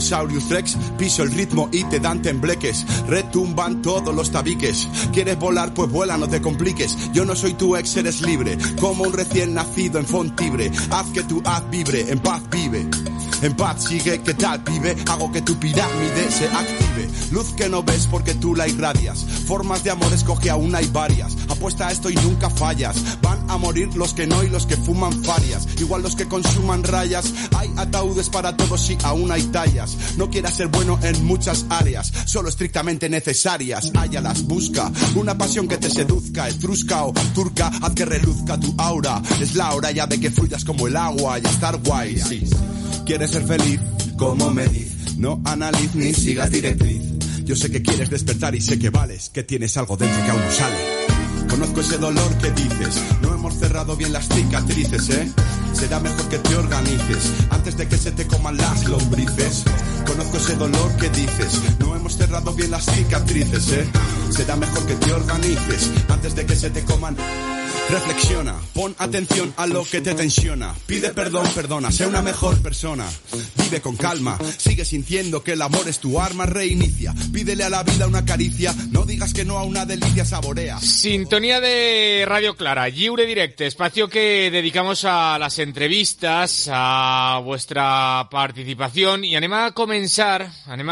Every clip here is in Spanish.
Tyrannosaurus Rex, piso el ritmo y te dan tembleques, retumban todos los tabiques. ¿Quieres volar? Pues vuela, no te compliques. Yo no soy tu ex, eres libre, como un recién nacido en Fontibre. Haz que tu haz vibre, en paz vive. En paz sigue, ¿qué tal, pibe? Hago que tu pirámide se active. Luz que no ves porque tú la irradias. Formas de amor escoge, aún hay varias. Apuesta a esto y nunca fallas. Van a morir los que no y los que fuman farias. Igual los que consuman rayas. Hay ataúdes para todos y aún hay tallas. No quieras ser bueno en muchas áreas, solo estrictamente necesarias. Hállalas, busca una pasión que te seduzca. Etrusca o turca, haz que reluzca tu aura. Es la hora ya de que fluyas como el agua y estar guay, sí. ¿Quieres ser feliz? ¿Cómo medís? No analiz ni sigas directriz. Yo sé que quieres despertar y sé que vales, que tienes algo dentro que aún no sale. Conozco ese dolor que dices, no hemos cerrado bien las cicatrices, Será mejor que te organices, antes de que se te coman las lombrices. Conozco ese dolor que dices, no hemos cerrado bien las cicatrices, Será mejor que te organices, antes de que se te coman. Reflexiona, pon atención a lo que te tensiona. Pide perdón, perdona, sé una mejor persona. Vive con calma, sigue sintiendo que el amor es tu arma, reinicia. Pídele a la vida una caricia, no digas que no a una delicia, saborea. Sintonía de Radio Clara, Lliure Directe, espacio que dedicamos a las entrevistas, a vuestra participación, i anem a començar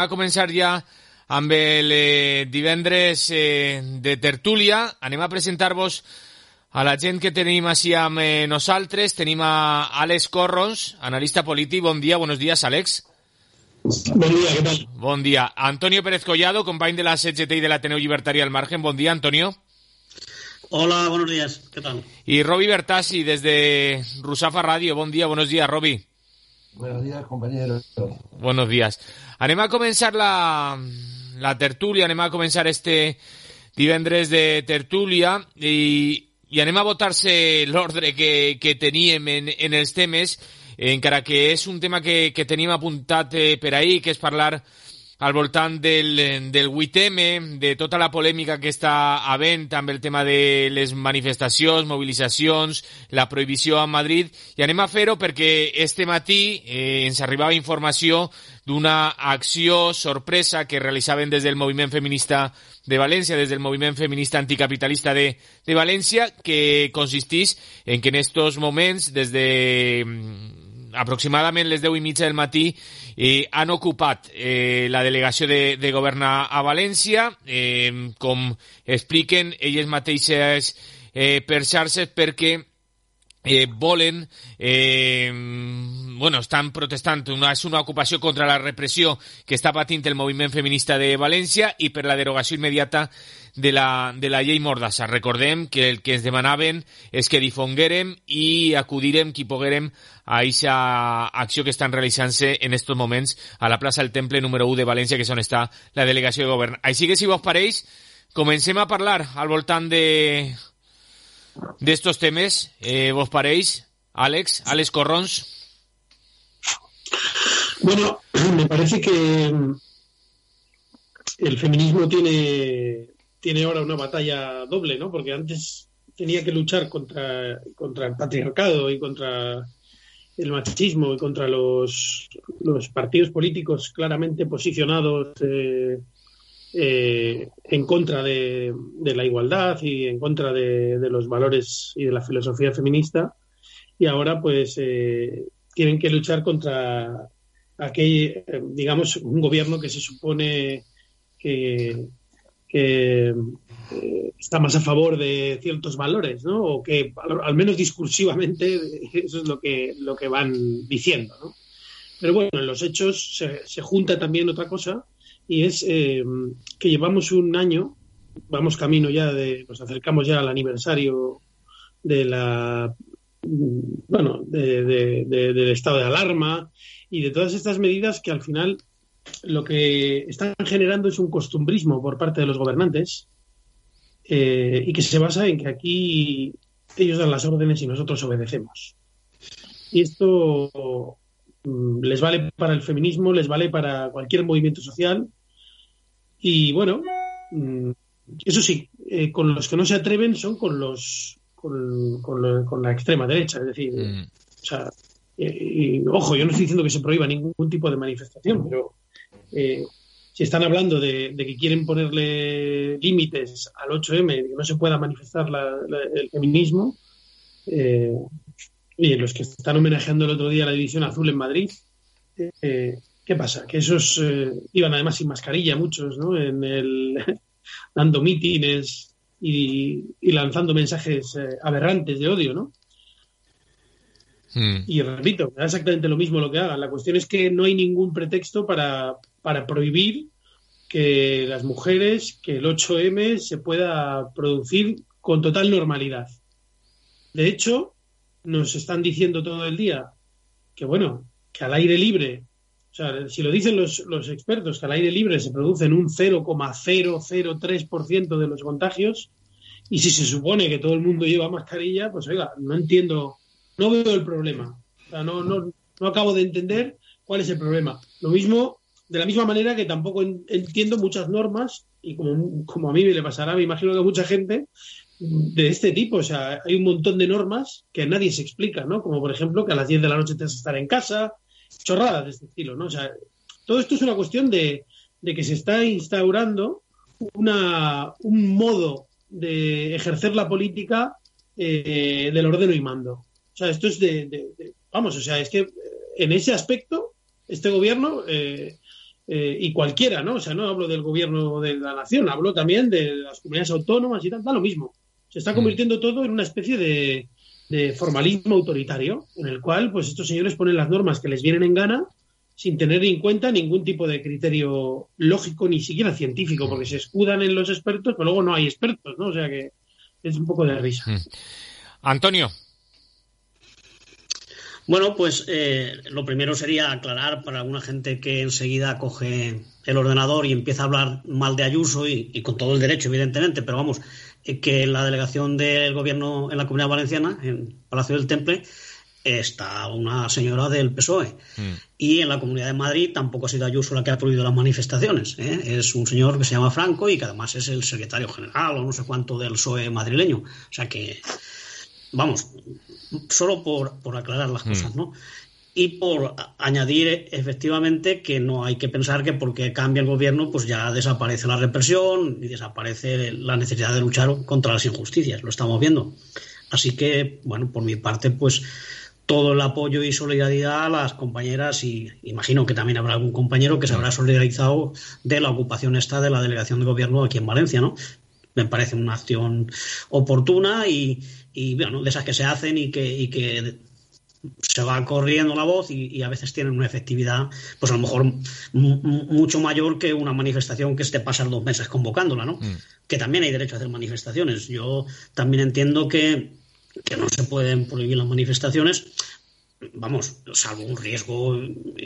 ja amb el divendres de tertúlia. Anem a presentar-vos a la gent que tenim així amb nosaltres. Tenim a Àlex Corrons, analista polític. Bon dia, buenos días, Àlex. Bon dia, què tal? Bon dia. Antonio Pérez Collado, company de la CGT i de l'Ateneu Llibertari al Margen. Bon dia, Antonio. Hola, buenos días, ¿qué tal? Y Roby Bertassi, desde Rusafa Radio. Bon dia, buenos días, Roby. Buenos días, compañeros. Buenos días. Anem a començar la tertúlia, anem a començar este divendres de tertúlia i anem a votar-se l'ordre que teníem en els temes, encara que és un tema que tenim apuntat per ahir, que és parlar al voltant del 8M, de tota la polèmica que està havent amb el tema de les manifestacions, mobilitzacions, la prohibició a Madrid, i anem a fer-ho perquè este matí ens arribava informació d'una acció sorpresa que realitzaven des del moviment feminista de València, des del moviment feminista anticapitalista de València, que consisteix en que en estos moments, des de aproximadament les 10:30 del matí, han ocupat la delegació de govern a València, com expliquen elles mateixes per xarxes, perquè volen, estan protestant, és una ocupació contra la repressió que està patint el moviment feminista de València i per la derogació immediata de la llei Mordassa. Recordem que el que ens demanaven és que difonguérem i acudirem qui poguérem a aquesta acció que estan realitzant-se en estos moments a la plaça del Temple número 1 de València, que és on està la delegació de govern. Així que, si vos pareix, comencem a parlar al voltant d'estos temes. ¿Vos pareix, Àlex Corrons? Bueno, me parece que el feminismo tiene ahora una batalla doble, ¿no? Porque antes tenía que luchar contra el patriarcado y contra el machismo y contra los partidos políticos claramente posicionados en contra de la igualdad y en contra de los valores y de la filosofía feminista, y ahora pues tienen que luchar contra aquel, digamos, un gobierno que se supone que está más a favor de ciertos valores, ¿no? O que al menos discursivamente eso es lo que van diciendo, ¿no? Pero bueno, en los hechos se junta también otra cosa, y es que llevamos un año, vamos camino ya nos acercamos ya al aniversario de del estado de alarma y de todas estas medidas que al final lo que están generando es un costumbrismo por parte de los gobernantes, y que se basa en que aquí ellos dan las órdenes y nosotros obedecemos. Y esto les vale para el feminismo, les vale para cualquier movimiento social, y bueno, eso sí, con los que no se atreven son con la extrema derecha, es decir, o sea, y, ojo, yo no estoy diciendo que se prohíba ningún tipo de manifestación, pero si están hablando de que quieren ponerle límites al 8M, de que no se pueda manifestar el feminismo, y los que están homenajeando el otro día la División Azul en Madrid, ¿qué pasa? Que esos iban además sin mascarilla muchos, ¿no? Dando mítines y lanzando mensajes aberrantes de odio, ¿no? Y repito, da exactamente lo mismo lo que hagan. La cuestión es que no hay ningún pretexto para prohibir que las mujeres, que el 8M se pueda producir con total normalidad. De hecho, nos están diciendo todo el día que, bueno, que al aire libre, o sea, si lo dicen los expertos, que al aire libre se producen un 0,003% de los contagios, y si se supone que todo el mundo lleva mascarilla, pues oiga, no entiendo, no veo el problema. O sea, no acabo de entender cuál es el problema. Lo mismo, de la misma manera que tampoco entiendo muchas normas, y como a mí me le pasará, me imagino que a mucha gente, de este tipo. O sea, hay un montón de normas que nadie se explica, ¿no? Como por ejemplo que a las 10 de la noche te vas a estar en casa, chorradas de este estilo, ¿no? O sea, todo esto es una cuestión de que se está instaurando un modo de ejercer la política del ordeno y mando. O sea, esto es vamos, o sea, es que en ese aspecto este gobierno y cualquiera, ¿no? O sea, no hablo del gobierno de la nación, hablo también de las comunidades autónomas y tal, da lo mismo. Se está convirtiendo todo en una especie de formalismo autoritario, en el cual pues estos señores ponen las normas que les vienen en gana sin tener en cuenta ningún tipo de criterio lógico, ni siquiera científico, porque se escudan en los expertos, pero luego no hay expertos, ¿no? O sea que es un poco de risa. Antonio. Bueno, pues lo primero sería aclarar para alguna gente que enseguida coge el ordenador y empieza a hablar mal de Ayuso, y con todo el derecho, evidentemente, pero vamos, que en la delegación del gobierno en la Comunidad Valenciana, en Palacio del Temple, está una señora del PSOE. Y en la Comunidad de Madrid tampoco ha sido Ayuso la que ha prohibido las manifestaciones. Es un señor que se llama Franco y que además es el secretario general o no sé cuánto del PSOE madrileño. O sea que, vamos, solo por aclarar las cosas, ¿no? Y por añadir efectivamente que no hay que pensar que porque cambia el gobierno pues ya desaparece la represión y desaparece la necesidad de luchar contra las injusticias. Lo estamos viendo. Así que, bueno, por mi parte, pues todo el apoyo y solidaridad a las compañeras, y imagino que también habrá algún compañero que se habrá solidarizado de la ocupación esta de la delegación de gobierno aquí en Valencia, ¿no? Me parece una acción oportuna y bueno, de esas que se hacen y que se va corriendo la voz y a veces tienen una efectividad, pues a lo mejor mucho mayor que una manifestación que esté pasar 2 meses convocándola, ¿no? Que también hay derecho a hacer manifestaciones. Yo también entiendo que no se pueden prohibir las manifestaciones, vamos, salvo un riesgo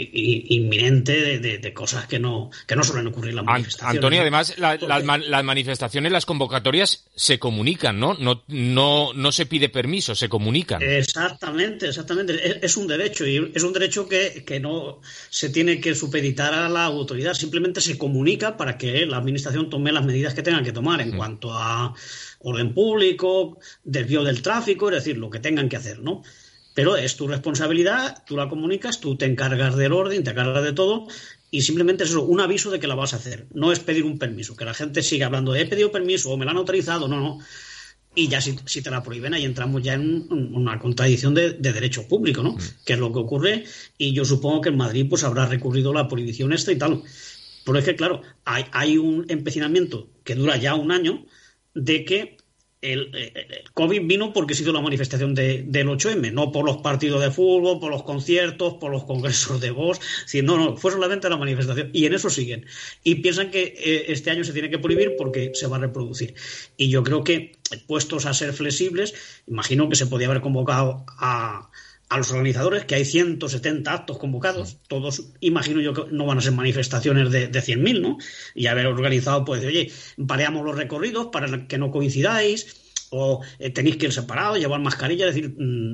inminente de cosas que no suelen ocurrir en las manifestaciones. Antonio, además, las manifestaciones, las convocatorias se comunican, ¿no? No se pide permiso, se comunican. Exactamente. Es un derecho, y es un derecho que no se tiene que supeditar a la autoridad, simplemente se comunica para que la administración tome las medidas que tengan que tomar en cuanto a orden público, desvío del tráfico, es decir, lo que tengan que hacer, ¿no? Pero es tu responsabilidad, tú la comunicas, tú te encargas del orden, te encargas de todo, y simplemente es eso, un aviso de que la vas a hacer. No es pedir un permiso, que la gente siga hablando de he pedido permiso o me lo han autorizado, no. Y ya si te la prohíben, ahí entramos ya en una contradicción de derecho público, ¿no? Que es lo que ocurre, y yo supongo que en Madrid pues habrá recurrido la prohibición esta y tal. Pero es que, claro, hay un empecinamiento que dura ya 1 año de que el COVID vino porque se hizo la manifestación del 8M, no por los partidos de fútbol, por los conciertos, por los congresos de Vox, no, fue solamente la manifestación, y en eso siguen. Y piensan que este año se tiene que prohibir porque se va a reproducir. Y yo creo que, puestos a ser flexibles, imagino que se podía haber convocado a los organizadores, que hay 170 actos convocados, todos imagino yo que no van a ser manifestaciones de 100.000, ¿no? Y haber organizado, pues, oye, pareamos los recorridos para que no coincidáis, o tenéis que ir separados, llevar mascarilla, es decir,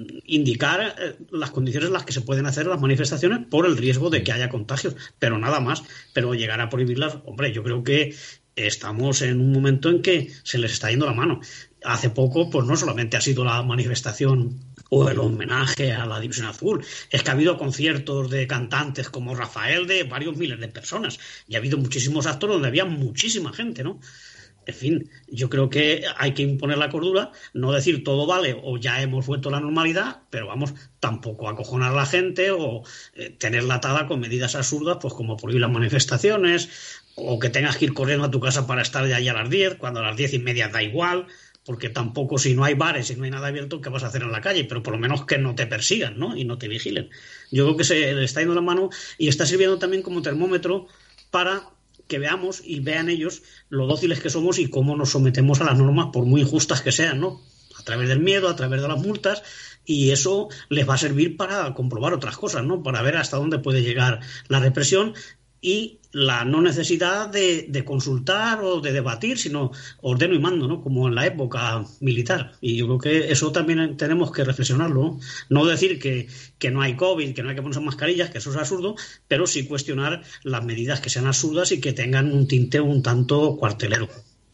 indicar las condiciones en las que se pueden hacer las manifestaciones por el riesgo de que haya contagios, pero nada más. Pero llegar a prohibirlas, hombre, yo creo que estamos en un momento en que se les está yendo la mano. Hace poco, pues no solamente ha sido la manifestación o el homenaje a la División Azul. Es que ha habido conciertos de cantantes como Rafael de varios miles de personas y ha habido muchísimos actos donde había muchísima gente, ¿no? En fin, yo creo que hay que imponer la cordura, no decir todo vale o ya hemos vuelto a la normalidad, pero vamos, tampoco acojonar a la gente o tenerla atada con medidas absurdas, pues como prohibir las manifestaciones o que tengas que ir corriendo a tu casa para estar de ahí a las 10, cuando a las 10:30 da igual, porque tampoco si no hay bares, si no hay nada abierto, ¿qué vas a hacer en la calle? Pero por lo menos que no te persigan, ¿no? Y no te vigilen. Yo creo que se le está yendo la mano y está sirviendo también como termómetro para que veamos y vean ellos lo dóciles que somos y cómo nos sometemos a las normas por muy injustas que sean, ¿no? A través del miedo, a través de las multas, y eso les va a servir para comprobar otras cosas, ¿no? Para ver hasta dónde puede llegar la represión y la no necesidad de consultar o de debatir, sino ordeno y mando, ¿no? Como en la época militar. Y yo creo que eso también tenemos que reflexionarlo, ¿no? No decir que no hay COVID, que no hay que ponerse mascarillas, que eso es absurdo, pero sí cuestionar las medidas que sean absurdas y que tengan un tinte un tanto cuartelero.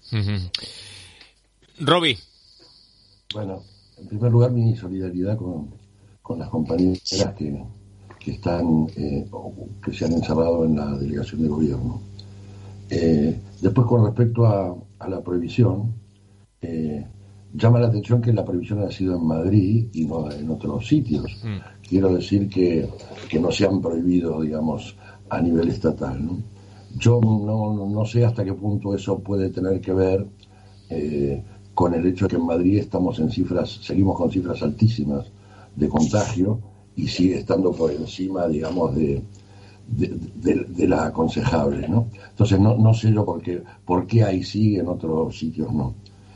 Roby. Bueno, en primer lugar, mi solidaridad con las compañeras que están que se han encerrado en la delegación de gobierno. Después, con respecto a la prohibición, llama la atención que la prohibición ha sido en Madrid y no en otros sitios. Quiero decir que no se han prohibido, digamos, a nivel estatal, ¿no? Yo no sé hasta qué punto eso puede tener que ver con el hecho de que en Madrid seguimos con cifras altísimas de contagio y sigue estando por encima, digamos, de la aconsejable, ¿no? Entonces no sé yo por qué ahí sí, en otros sitios no.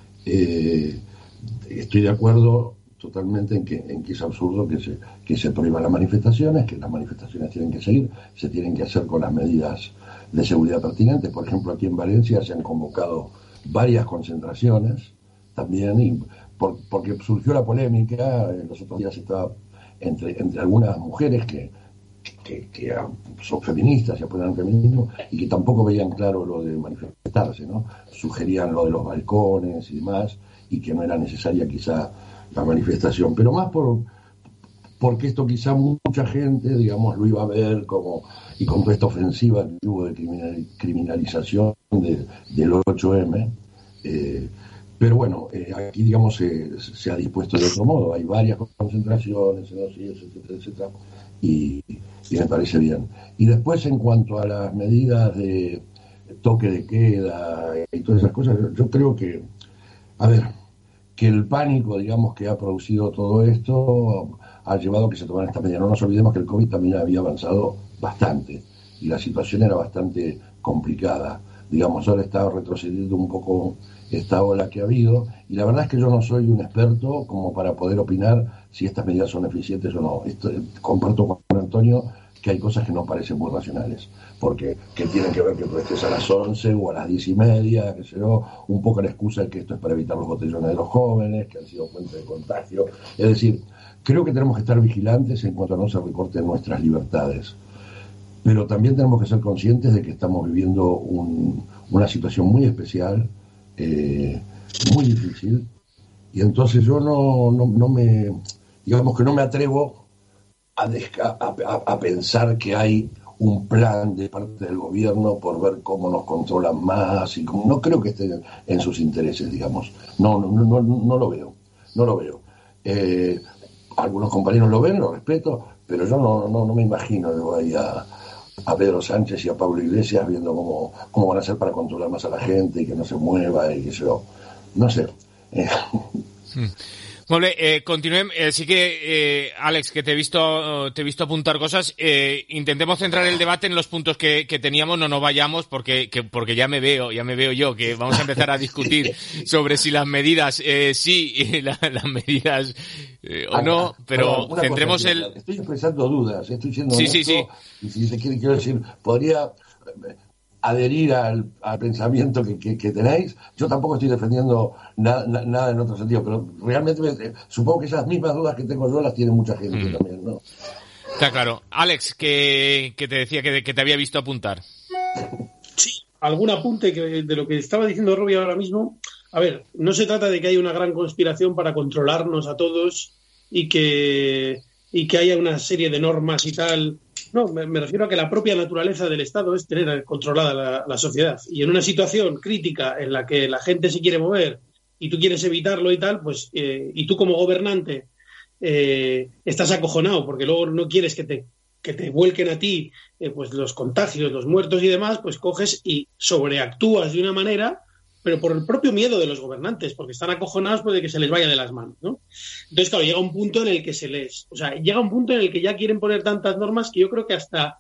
Estoy de acuerdo totalmente en que es absurdo que se prohíban las manifestaciones, que las manifestaciones tienen que seguir, se tienen que hacer con las medidas de seguridad pertinentes. Por ejemplo, aquí en Valencia se han convocado varias concentraciones también, y porque surgió la polémica, los otros días estaba entre algunas mujeres que son feministas y apoyan el feminismo y que tampoco veían claro lo de manifestarse, ¿no? Sugerían lo de los balcones y demás, y que no era necesaria quizá la manifestación, pero más porque esto quizá mucha gente, digamos, lo iba a ver como, y con toda esta ofensiva que hubo de criminalización del 8M, pero bueno, aquí, digamos, se ha dispuesto de otro modo. Hay varias concentraciones, etcétera, y me parece bien. Y después, en cuanto a las medidas de toque de queda y todas esas cosas, yo creo que, que el pánico, digamos, que ha producido todo esto ha llevado a que se tomaran estas medidas. No nos olvidemos que el COVID también había avanzado bastante y la situación era bastante complicada. Digamos, ahora está retrocediendo un poco esta ola que ha habido, y la verdad es que yo no soy un experto como para poder opinar si estas medidas son eficientes o no. Comparto con Antonio que hay cosas que no parecen muy racionales, porque que tienen que ver que tú estés a las 11 o a las 10:30, que sé yo, un poco la excusa de que esto es para evitar los botellones de los jóvenes, que han sido fuente de contagio. Es decir, creo que tenemos que estar vigilantes en cuanto a no se recorten nuestras libertades, pero también tenemos que ser conscientes de que estamos viviendo una situación muy especial, muy difícil, y entonces yo no me atrevo a pensar que hay un plan de parte del gobierno por ver cómo nos controlan más, y no creo que esté en sus intereses, digamos. No lo veo. Algunos compañeros lo ven, lo respeto, pero yo no me imagino yo ahí a Pedro Sánchez y a Pablo Iglesias viendo cómo van a hacer para controlar más a la gente y que no se mueva y que yo no sé. Molt bé, continuem. Sí que, Àlex, que te he visto apuntar cosas. Intentemos centrar el debate en los puntos que teníamos, no nos vayamos, porque ya me veo yo que vamos a empezar a discutir sobre si las medidas, las medidas o no, pero centremos Estoy expresando dudas, estoy siendo honesto, sí. Y si se quiero decir, podría adherir al pensamiento que tenéis. Yo tampoco estoy defendiendo nada en otro sentido, pero realmente supongo que esas mismas dudas que tengo yo las tiene mucha gente también, ¿no? Está claro. Àlex, que te decía que te había visto apuntar. Sí, algún apunte de lo que estaba diciendo Robbie ahora mismo. A ver, no se trata de que haya una gran conspiración para controlarnos a todos y que haya una serie de normas y tal. No, me refiero a que la propia naturaleza del Estado es tener controlada la sociedad. Y en una situación crítica en la que la gente se quiere mover y tú quieres evitarlo y tal, pues y tú como gobernante estás acojonado porque luego no quieres que te vuelquen a ti pues los contagios, los muertos y demás, pues coges y sobreactúas de una manera, pero por el propio miedo de los gobernantes, porque están acojonados pues, de que se les vaya de las manos, ¿no? Entonces, claro, llega un punto en el que llega un punto en el que ya quieren poner tantas normas que yo creo que hasta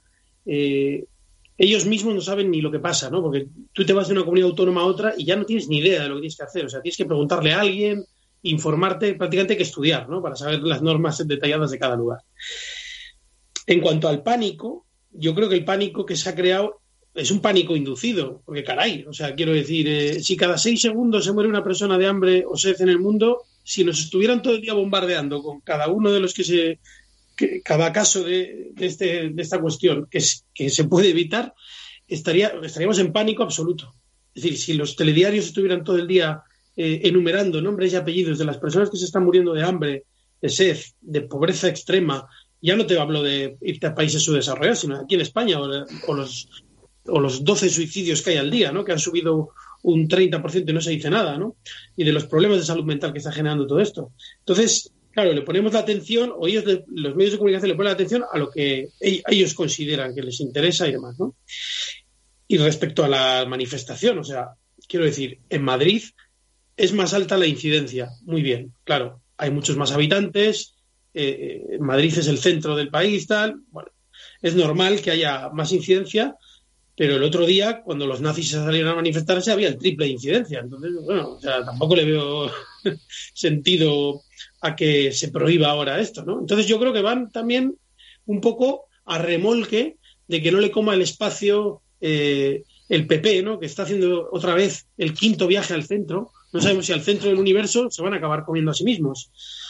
ellos mismos no saben ni lo que pasa, ¿no? Porque tú te vas de una comunidad autónoma a otra y ya no tienes ni idea de lo que tienes que hacer, o sea, tienes que preguntarle a alguien, informarte, prácticamente hay que estudiar, ¿no? Para saber las normas detalladas de cada lugar. En cuanto al pánico, yo creo que el pánico que se ha creado es un pánico inducido, porque caray, o sea, quiero decir, si cada 6 segundos se muere una persona de hambre o sed en el mundo, si nos estuvieran todo el día bombardeando con cada uno de los cada caso de esta cuestión que se puede evitar, estaríamos en pánico absoluto. Es decir, si los telediarios estuvieran todo el día enumerando nombres y apellidos de las personas que se están muriendo de hambre, de sed, de pobreza extrema, ya no te hablo de irte a países subdesarrollados, sino aquí en España o los 12 suicidios que hay al día, ¿no? Que han subido un 30% y no se dice nada, ¿no? Y de los problemas de salud mental que está generando todo esto. Entonces, claro, le ponemos la atención, o los medios de comunicación le ponen la atención a lo que ellos consideran que les interesa y demás, ¿no? Y respecto a la manifestación, o sea, quiero decir, en Madrid es más alta la incidencia, muy bien, claro, hay muchos más habitantes, Madrid es el centro del país, tal, bueno, es normal que haya más incidencia, pero el otro día, cuando los nazis salieron a manifestarse, había el triple de incidencia. Entonces, bueno, o sea, tampoco le veo sentido a que se prohíba ahora esto, ¿no? Entonces yo creo que van también un poco a remolque de que no le coma el espacio el PP, ¿no? Que está haciendo otra vez el 5º viaje al centro. No sabemos si al centro del universo se van a acabar comiendo a sí mismos.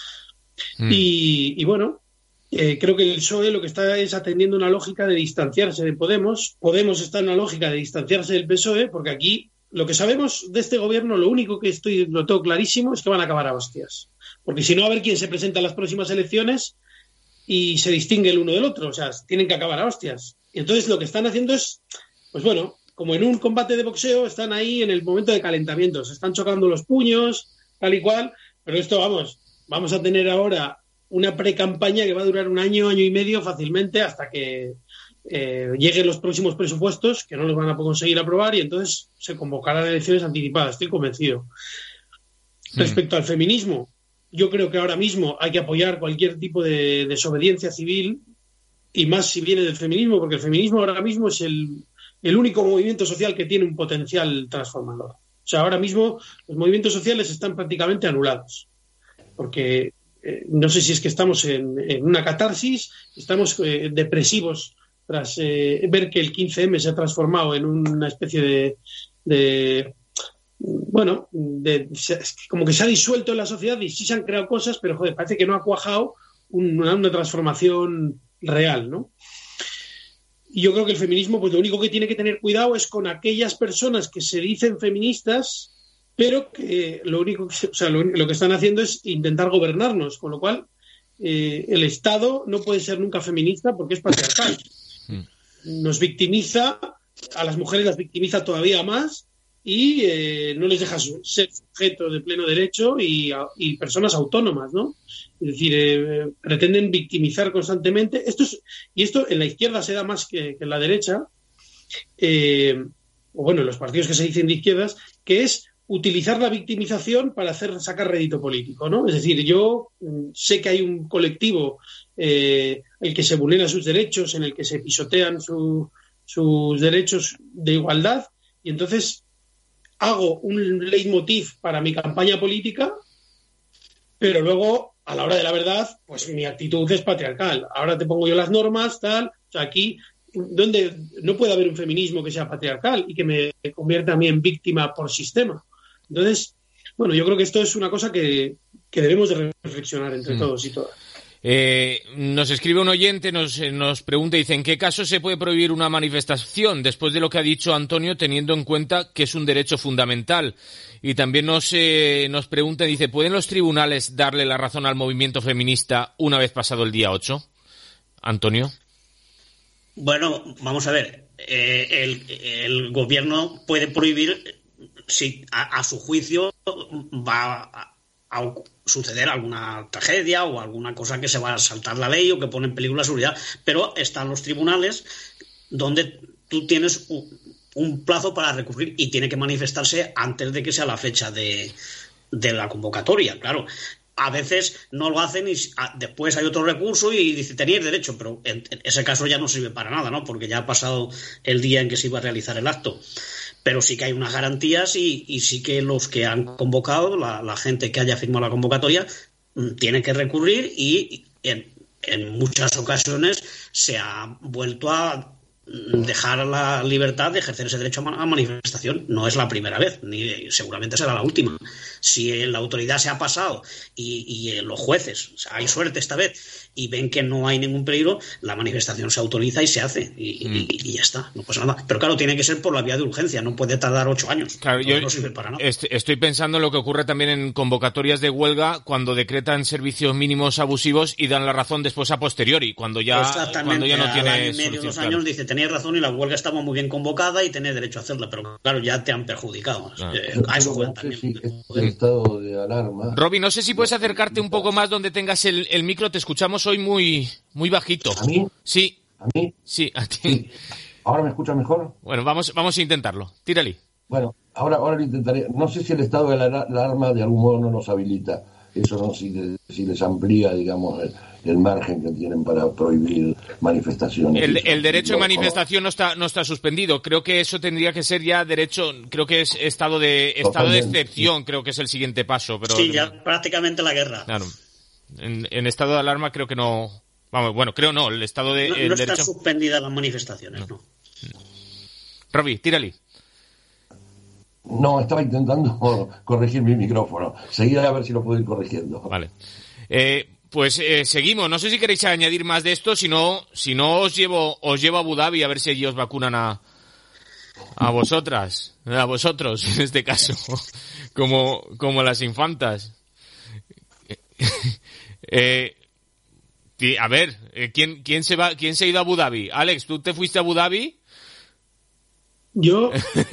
Y bueno, creo que el PSOE lo que está es atendiendo una lógica de distanciarse de Podemos. Podemos está en una lógica de distanciarse del PSOE, porque aquí lo que sabemos de este gobierno, lo único que lo tengo clarísimo, es que van a acabar a hostias. Porque si no, a ver quién se presenta a las próximas elecciones y se distingue el uno del otro. O sea, tienen que acabar a hostias. Y entonces lo que están haciendo es, pues bueno, como en un combate de boxeo, están ahí en el momento de calentamiento. Se están chocando los puños, tal y cual. Pero esto, vamos a tener ahora una pre-campaña que va a durar un año y medio fácilmente hasta que lleguen los próximos presupuestos, que no los van a conseguir aprobar, y entonces se convocarán elecciones anticipadas, estoy convencido. Respecto al feminismo, yo creo que ahora mismo hay que apoyar cualquier tipo de desobediencia civil, y más si viene del feminismo, porque el feminismo ahora mismo es el único movimiento social que tiene un potencial transformador. O sea, ahora mismo los movimientos sociales están prácticamente anulados, porque no sé si es que estamos en una catarsis, estamos depresivos tras ver que el 15M se ha transformado en una especie como que se ha disuelto en la sociedad y sí se han creado cosas, pero joder, parece que no ha cuajado una transformación real, ¿no? Y yo creo que el feminismo, pues lo único que tiene que tener cuidado es con aquellas personas que se dicen feministas, pero que lo que están haciendo es intentar gobernarnos, con lo cual el Estado no puede ser nunca feminista porque es patriarcal. Nos victimiza, a las mujeres las victimiza todavía más y no les deja ser sujetos de pleno derecho y personas autónomas, ¿no? Es decir, pretenden victimizar constantemente. Esto en la izquierda se da más que en la derecha, o bueno, en los partidos que se dicen de izquierdas, que es utilizar la victimización para sacar rédito político, ¿no? Es decir, yo sé que hay un colectivo el que se vulnera sus derechos, en el que se pisotean sus derechos de igualdad, y entonces hago un leitmotiv para mi campaña política, pero luego, a la hora de la verdad, pues mi actitud es patriarcal. Ahora te pongo yo las normas, tal. O sea, aquí donde no puede haber un feminismo que sea patriarcal y que me convierta a mí en víctima por sistema. Entonces, bueno, yo creo que esto es una cosa que debemos de reflexionar entre todos y todas. Nos escribe un oyente, nos pregunta, dice, ¿en qué caso se puede prohibir una manifestación? Después de lo que ha dicho Antonio, teniendo en cuenta que es un derecho fundamental. Y también nos pregunta, dice, ¿pueden los tribunales darle la razón al movimiento feminista una vez pasado el día 8? Antonio. Bueno, vamos a ver. El gobierno puede prohibir si a su juicio va a suceder alguna tragedia o alguna cosa que se va a saltar la ley o que pone en peligro la seguridad, pero están los tribunales donde tú tienes un plazo para recurrir y tiene que manifestarse antes de que sea la fecha de la convocatoria, claro. A veces no lo hacen y después hay otro recurso y dice, teníais derecho, pero en ese caso ya no sirve para nada, ¿no? Porque ya ha pasado el día en que se iba a realizar el acto. Pero sí que hay unas garantías y sí que los que han convocado, la gente que haya firmado la convocatoria, tiene que recurrir y en muchas ocasiones se ha vuelto a dejar la libertad de ejercer ese derecho a manifestación. No es la primera vez, ni seguramente será la última. Si la autoridad se ha pasado y los jueces, o sea, hay suerte esta vez, y ven que no hay ningún peligro, la manifestación se autoriza y se hace, y ya está, no pasa nada. Pero claro, tiene que ser por la vía de urgencia, no puede tardar 8 años. Claro, yo no sirve para nada. Estoy pensando en lo que ocurre también en convocatorias de huelga, cuando decretan servicios mínimos abusivos y dan la razón después a posteriori, cuando ya no tiene año y medio, 2 años, dice, tenéis razón y la huelga estaba muy bien convocada y tenéis derecho a hacerla, pero claro, ya te han perjudicado. A eso juegan también. Sí, el estado de alarma. Roby, no sé si puedes acercarte un poco más donde tengas el micro, te escuchamos hoy muy bajito. ¿A mí? Sí. ¿A mí? Sí, a ti. Sí. ¿Ahora me escuchas mejor? Bueno, vamos a intentarlo. Tírale. Bueno, ahora lo intentaré. No sé si el estado de la alarma de algún modo no nos habilita. Eso no, si les amplía, digamos, el margen que tienen para prohibir manifestaciones. El derecho de manifestación no está suspendido. Creo que eso tendría que ser ya derecho, creo que es estado de excepción, sí. Creo que es el siguiente paso. Pero sí, ya prácticamente la guerra. Claro. En estado de alarma creo que no. Vamos, bueno, creo no. El estado de. No derecho... están suspendidas las manifestaciones, no. Roby, tírale. No, estaba intentando corregir mi micrófono. Seguiré a ver si lo puedo ir corrigiendo. Vale. Pues seguimos. No sé si queréis añadir más de esto. Si no os llevo a Abu Dhabi a ver si allí os vacunan a vosotras. A vosotros, en este caso. Como las infantas. A ver, ¿quién se ha ido a Abu Dhabi? Alex, ¿tú te fuiste a Abu Dhabi? Yo,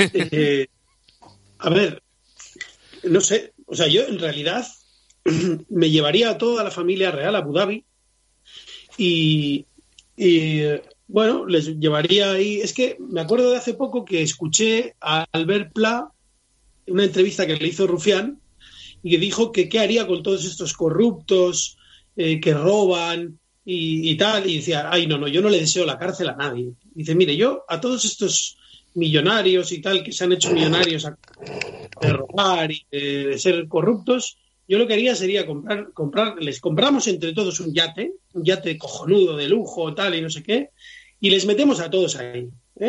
a ver, no sé, o sea, yo en realidad me llevaría a toda la familia real a Abu Dhabi y bueno, les llevaría ahí. Es que me acuerdo de hace poco que escuché a Albert Pla, una entrevista que le hizo Rufián, y que dijo que qué haría con todos estos corruptos que roban y tal, y decía, ay, no, yo no le deseo la cárcel a nadie. Dice, mire, yo a todos estos millonarios y tal, que se han hecho millonarios de robar y de ser corruptos, yo lo que haría sería les compramos entre todos un yate cojonudo de lujo, tal, y no sé qué, y les metemos a todos ahí,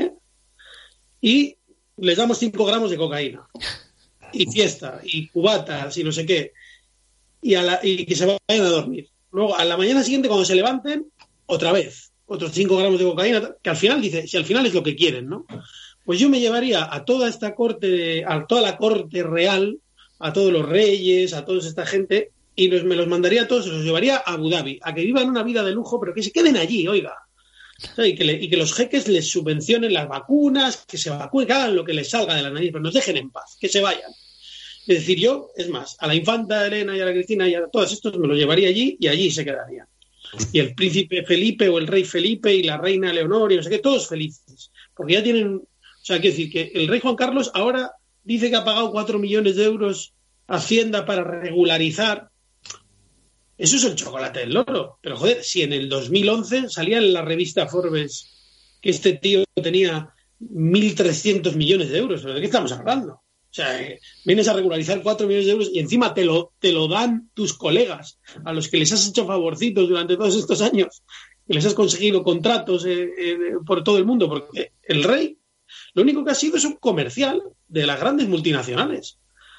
y les damos 5 gramos de cocaína, y fiesta, y cubatas, y no sé qué, y que se vayan a dormir. Luego, a la mañana siguiente, cuando se levanten, otra vez, otros 5 gramos de cocaína, que al final dice, si al final es lo que quieren, ¿no? Pues yo me llevaría a toda esta corte, a toda la corte real, a todos los reyes, a toda esta gente, y me los mandaría a todos, se los llevaría a Abu Dhabi, a que vivan una vida de lujo, pero que se queden allí, oiga. Y que los jeques les subvencionen las vacunas, que se vacunen, que hagan lo que les salga de la nariz, pero nos dejen en paz, que se vayan. Es decir, yo, es más, a la infanta Elena y a la Cristina y a todos estos me los llevaría allí y allí se quedarían. Y el príncipe Felipe o el rey Felipe y la reina Leonor y no sé qué, todos felices. Porque ya tienen... O sea, quiero decir que el rey Juan Carlos ahora dice que ha pagado 4 millones de euros a Hacienda para regularizar. Eso es el chocolate del loro. Pero, joder, si en el 2011 salía en la revista Forbes que este tío tenía 1.300 millones de euros. ¿Pero de qué estamos hablando? O sea, vienes a regularizar 4 millones de euros y encima te lo dan tus colegas, a los que les has hecho favorcitos durante todos estos años, que les has conseguido contratos por todo el mundo, porque el rey lo único que ha sido es un comercial de las grandes multinacionales.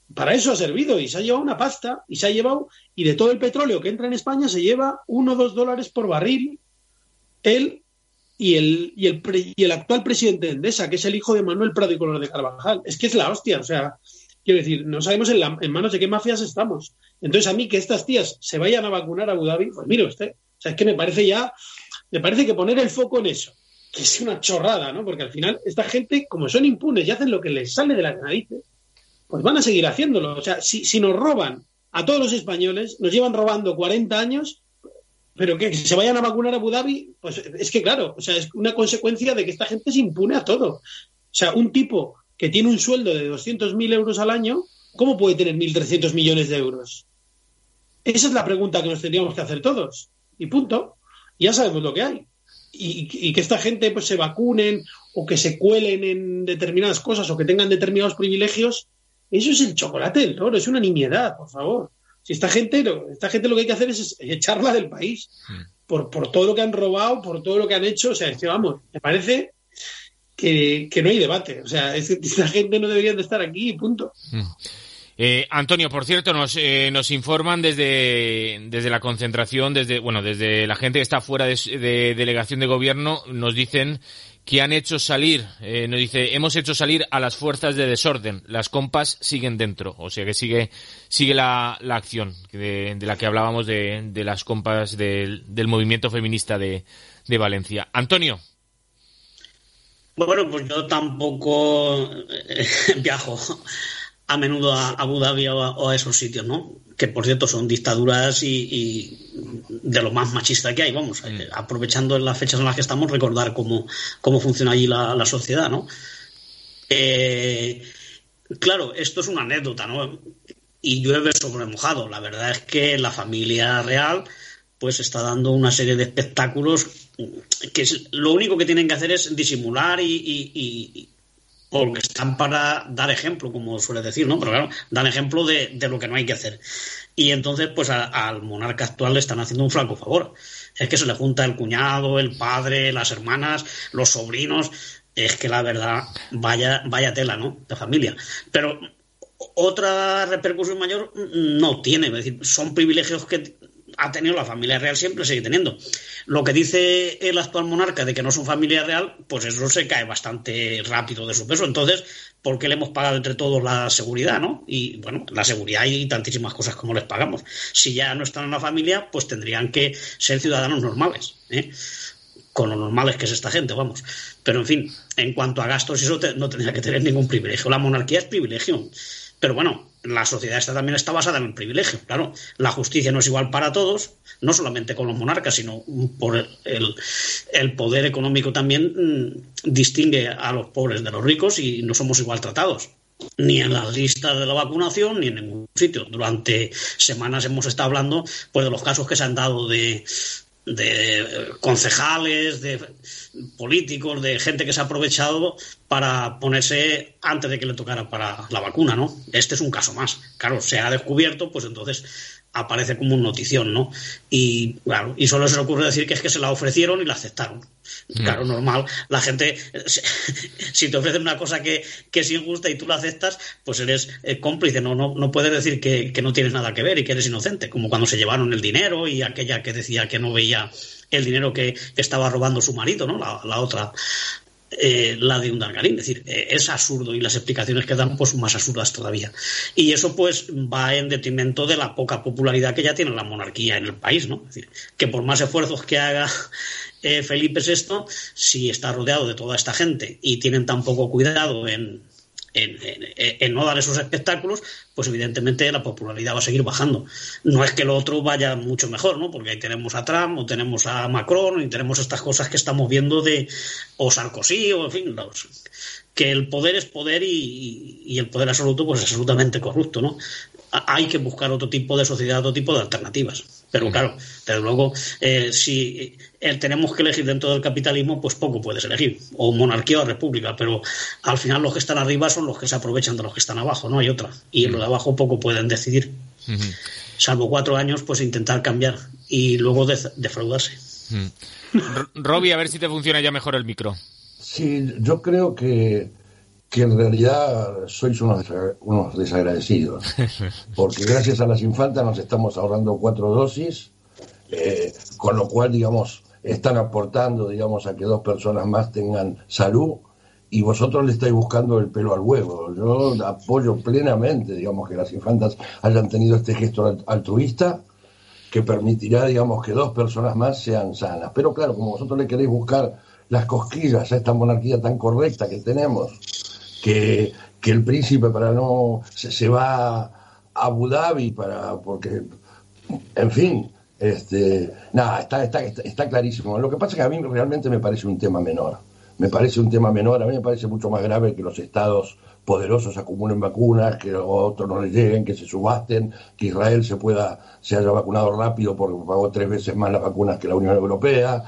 para eso ha servido, y se ha llevado una pasta, y de todo el petróleo que entra en España se lleva $1 o $2 por barril él y el actual presidente de Endesa, que es el hijo de Manuel Prado y Color de Carvajal. Es que es la hostia, o sea, quiero decir, no sabemos en manos de qué mafias estamos. Entonces, a mí que estas tías se vayan a vacunar a Abu Dhabi, pues mire usted, o sea, es que me parece que poner el foco en eso, que es una chorrada, ¿no? Porque al final esta gente, como son impunes y hacen lo que les sale de las narices, pues van a seguir haciéndolo. O sea, si nos roban a todos los españoles, nos llevan robando 40 años, pero que se vayan a vacunar a Abu Dhabi, pues es que claro, o sea, es una consecuencia de que esta gente se impune a todo. O sea, un tipo que tiene un sueldo de 200.000 euros al año, ¿cómo puede tener 1.300 millones de euros? Esa es la pregunta que nos tendríamos que hacer todos. Y punto. Ya sabemos lo que hay. Y que esta gente pues se vacunen o que se cuelen en determinadas cosas o que tengan determinados privilegios, eso es el chocolate del loro, es una nimiedad, por favor. Si esta gente lo que hay que hacer es echarla del país por todo lo que han robado, por todo lo que han hecho. O sea, es que vamos, me parece que no hay debate. O sea, esta gente no debería de estar aquí y punto. Antonio, por cierto, nos informan desde la concentración, desde la gente que está fuera de delegación de gobierno, nos dicen que han hecho salir, hemos hecho salir a las fuerzas de desorden, las compas siguen dentro, o sea que sigue la acción de la que hablábamos de las compas del movimiento feminista de Valencia. Antonio. Bueno, pues yo tampoco viajo a menudo a Abu Dhabi o a esos sitios, ¿no? Que, por cierto, son dictaduras y de lo más machista que hay, vamos, aprovechando las fechas en las que estamos, recordar cómo funciona allí la sociedad, ¿no? Claro, esto es una anécdota, ¿no? Y llueve sobre mojado. La verdad es que la familia real pues está dando una serie de espectáculos que lo único que tienen que hacer es disimular y porque están para dar ejemplo, como suele decir, ¿no? Pero claro, dan ejemplo de lo que no hay que hacer. Y entonces, pues al monarca actual le están haciendo un flaco favor. Es que se le junta el cuñado, el padre, las hermanas, los sobrinos. Es que la verdad, vaya tela, ¿no? De familia. Pero otra repercusión mayor no tiene. Es decir, son privilegios que ha tenido la familia real, siempre sigue teniendo. Lo que dice el actual monarca de que no son familia real, pues eso se cae bastante rápido de su peso. Entonces, ¿por qué le hemos pagado entre todos la seguridad, no? Y bueno, la seguridad y tantísimas cosas como les pagamos. Si ya no están en la familia, pues tendrían que ser ciudadanos normales, ¿eh? Con lo normales que es esta gente, vamos. Pero en fin, en cuanto a gastos, eso no tendría que tener ningún privilegio. La monarquía es privilegio. Pero bueno, la sociedad esta también está basada en el privilegio. Claro, la justicia no es igual para todos, no solamente con los monarcas, sino por el poder económico también distingue a los pobres de los ricos y no somos igual tratados. Ni en las listas de la vacunación, ni en ningún sitio. Durante semanas hemos estado hablando pues de los casos que se han dado de concejales, de políticos, de gente que se ha aprovechado para ponerse antes de que le tocara para la vacuna, ¿no? Este es un caso más. Claro, se ha descubierto, pues entonces aparece como una notición, ¿no? Y claro, y solo se le ocurre decir que es que se la ofrecieron y la aceptaron. Claro, normal. La gente, si te ofrecen una cosa que es injusta y tú la aceptas, pues eres cómplice. No puedes decir que no tienes nada que ver y que eres inocente. Como cuando se llevaron el dinero y aquella que decía que no veía el dinero que estaba robando su marido, ¿no? La otra, la de Urdangarín. Es decir, es absurdo y las explicaciones que dan pues son más absurdas todavía. Y eso pues va en detrimento de la poca popularidad que ya tiene la monarquía en el país, ¿no? Es decir, que por más esfuerzos que haga Felipe VI, si está rodeado de toda esta gente y tienen tan poco cuidado en no dar esos espectáculos, pues evidentemente la popularidad va a seguir bajando. No es que lo otro vaya mucho mejor, ¿no? Porque ahí tenemos a Trump, o tenemos a Macron, y tenemos estas cosas que estamos viendo o Sarkozy, o en fin, que el poder es poder y el poder absoluto pues es absolutamente corrupto, ¿no? Hay que buscar otro tipo de sociedad, otro tipo de alternativas. Pero claro, desde luego, si tenemos que elegir dentro del capitalismo, pues poco puedes elegir, o monarquía o república, pero al final los que están arriba son los que se aprovechan de los que están abajo, no hay otra. Y los de abajo poco pueden decidir, salvo 4 años, pues intentar cambiar y luego defraudarse. Robbie, a ver si te funciona ya mejor el micro. Sí, yo creo que que en realidad sois unos desagradecidos, porque gracias a las infantas nos estamos ahorrando 4 dosis, con lo cual, digamos, están aportando, digamos, a que 2 personas más tengan salud, y vosotros le estáis buscando el pelo al huevo. Yo apoyo plenamente, digamos, que las infantas hayan tenido este gesto altruista, que permitirá, digamos, que 2 personas más sean sanas. Pero claro, como vosotros le queréis buscar las cosquillas a esta monarquía tan correcta que tenemos, que el príncipe se va a Abu Dhabi porque, en fin, está clarísimo. Lo que pasa es que a mí realmente me parece un tema menor. A mí me parece mucho más grave que los estados poderosos acumulen vacunas, que a otros no les lleguen, que se subasten, que Israel se haya vacunado rápido porque pagó 3 veces más las vacunas que la Unión Europea,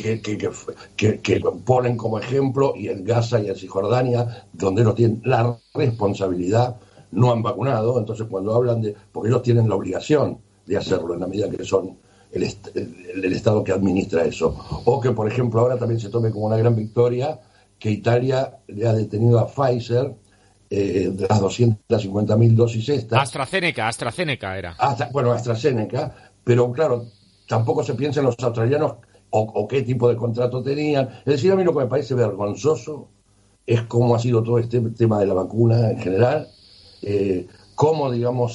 que ponen como ejemplo, y en Gaza y en Cisjordania, donde ellos tienen la responsabilidad, no han vacunado. Entonces cuando hablan porque ellos tienen la obligación de hacerlo en la medida que son el Estado que administra eso. O que, por ejemplo, ahora también se tome como una gran victoria que Italia le ha detenido a Pfizer de las 250.000 dosis estas. AstraZeneca era. AstraZeneca, pero claro, tampoco se piensa en los australianos o qué tipo de contrato tenían. Es decir, a mí lo que me parece vergonzoso es cómo ha sido todo este tema de la vacuna en general, cómo, digamos,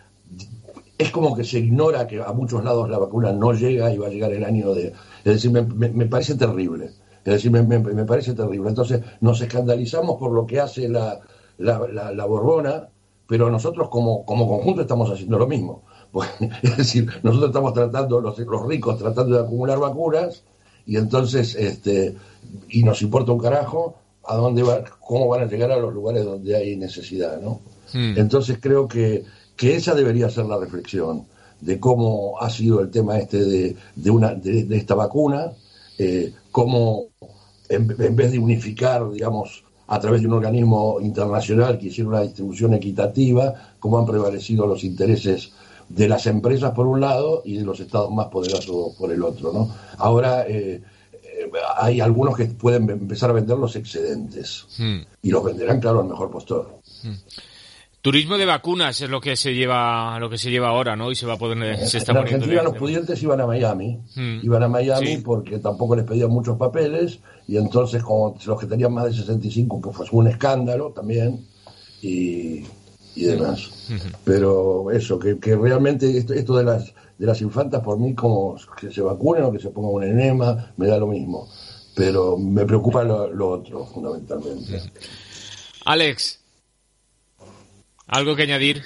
es como que se ignora que a muchos lados la vacuna no llega y va a llegar el año de... Es decir, me parece terrible. Me parece terrible. Entonces nos escandalizamos por lo que hace la Borbona, pero nosotros como conjunto estamos haciendo lo mismo. Es decir, nosotros estamos tratando, los ricos tratando de acumular vacunas, y entonces y nos importa un carajo cómo van a llegar a los lugares donde hay necesidad, ¿no? Entonces creo que esa debería ser la reflexión de cómo ha sido el tema de esta vacuna, cómo en vez de unificar, digamos, a través de un organismo internacional que hiciera una distribución equitativa, cómo han prevalecido los intereses de las empresas por un lado y de los estados más poderosos por el otro, ¿no? Ahora hay algunos que pueden empezar a vender los excedentes y los venderán, claro, al mejor postor. Turismo de vacunas es lo que se lleva ahora, ¿no? Y se va a poder... Se está en Argentina los pudientes iban a Miami. Sí, porque tampoco les pedían muchos papeles, y entonces como los que tenían más de 65, pues fue un escándalo también, y demás. Pero eso, que realmente esto de las infantas, por mí, como que se vacunen o que se ponga un enema, me da lo mismo. Pero me preocupa lo otro, fundamentalmente. Alex, ¿algo que añadir?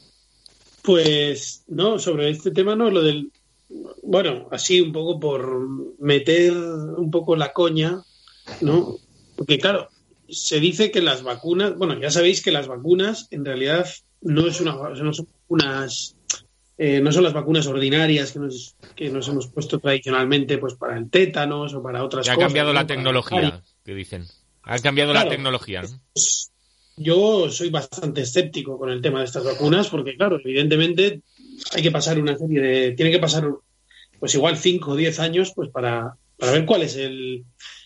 Pues no, sobre este tema no, lo del... Bueno, así un poco por meter un poco la coña, ¿no? Porque claro, se dice que las vacunas... Bueno, ya sabéis que las vacunas en realidad no son vacunas... no son las vacunas ordinarias que nos hemos puesto tradicionalmente, pues para el tétanos o para otras cosas. Ha cambiado la tecnología, que dicen. Ha cambiado la tecnología, ¿no? Yo soy bastante escéptico con el tema de estas vacunas porque, claro, evidentemente hay que pasar tiene que pasar pues igual 5 o 10 años pues para ver cuál es el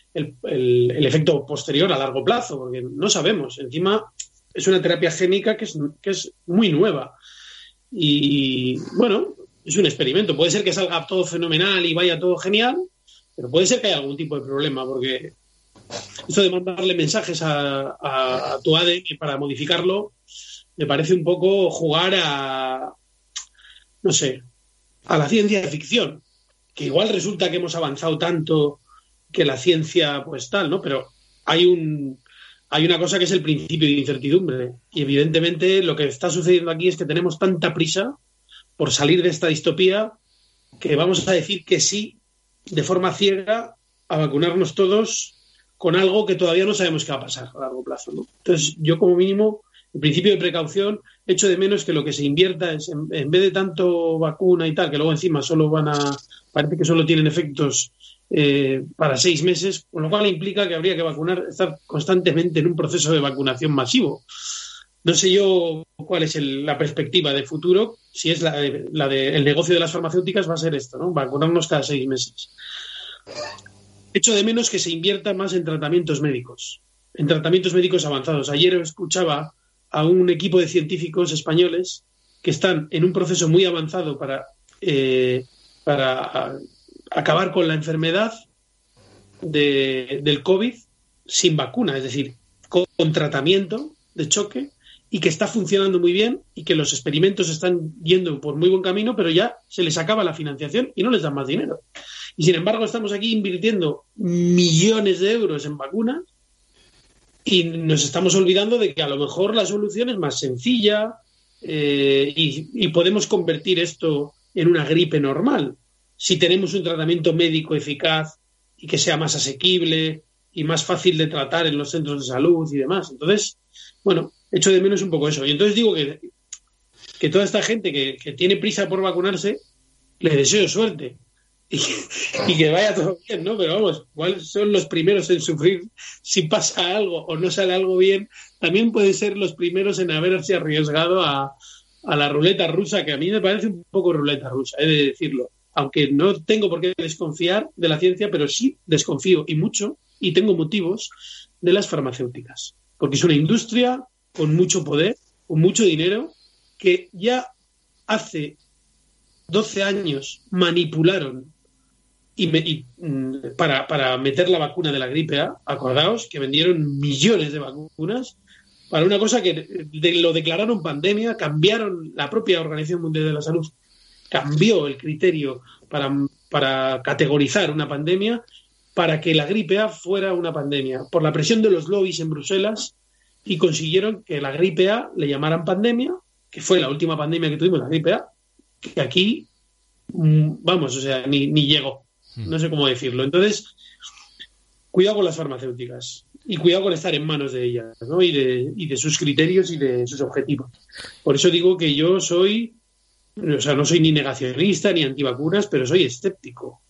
efecto posterior a largo plazo, porque no sabemos. Encima es una terapia génica que es muy nueva y, bueno, es un experimento. Puede ser que salga todo fenomenal y vaya todo genial, pero puede ser que haya algún tipo de problema, porque esto de mandarle mensajes a tu ADN para modificarlo me parece un poco jugar a la ciencia ficción, que igual resulta que hemos avanzado tanto que la ciencia pues tal, ¿no? Pero hay una cosa que es el principio de incertidumbre, y evidentemente lo que está sucediendo aquí es que tenemos tanta prisa por salir de esta distopía que vamos a decir que sí de forma ciega a vacunarnos todos con algo que todavía no sabemos qué va a pasar a largo plazo, ¿no? Entonces, yo como mínimo, el principio de precaución, echo de menos que lo que se invierta es, en vez de tanto vacuna y tal, que luego encima parece que solo tienen efectos para 6 meses, con lo cual implica que habría que estar constantemente en un proceso de vacunación masivo. No sé yo cuál es la perspectiva de futuro, si es el negocio de las farmacéuticas va a ser esto, ¿no? Vacunarnos cada 6 meses. Echo de menos que se invierta más en tratamientos médicos, en tratamientos médicos avanzados. Ayer escuchaba a un equipo de científicos españoles que están en un proceso muy avanzado para acabar con la enfermedad del COVID sin vacuna, es decir, con tratamiento de choque, y que está funcionando muy bien y que los experimentos están yendo por muy buen camino, pero ya se les acaba la financiación y no les dan más dinero. Y sin embargo estamos aquí invirtiendo millones de euros en vacunas y nos estamos olvidando de que a lo mejor la solución es más sencilla y podemos convertir esto en una gripe normal si tenemos un tratamiento médico eficaz y que sea más asequible y más fácil de tratar en los centros de salud y demás. Entonces, bueno, echo de menos un poco eso. Y entonces digo que toda esta gente que tiene prisa por vacunarse, le deseo suerte y que vaya todo bien, ¿no? Pero vamos, ¿cuáles son los primeros en sufrir si pasa algo o no sale algo bien? También pueden ser los primeros en haberse arriesgado a la ruleta rusa, que a mí me parece un poco ruleta rusa, he de decirlo. Aunque no tengo por qué desconfiar de la ciencia, pero sí desconfío y mucho, y tengo motivos, de las farmacéuticas. Porque es una industria con mucho poder, con mucho dinero, que ya hace 12 años manipularon para meter la vacuna de la gripe A. Acordaos que vendieron millones de vacunas para una cosa que lo declararon pandemia, cambiaron la propia Organización Mundial de la Salud, cambió el criterio para categorizar una pandemia, para que la gripe A fuera una pandemia, por la presión de los lobbies en Bruselas, y consiguieron que la gripe A le llamaran pandemia, que fue la última pandemia que tuvimos, la gripe A, que aquí, vamos, o sea, ni llegó. No sé cómo decirlo. Entonces, cuidado con las farmacéuticas y cuidado con estar en manos de ellas, ¿no? Y de sus criterios y de sus objetivos. Por eso digo que yo no soy ni negacionista ni antivacunas, pero soy escéptico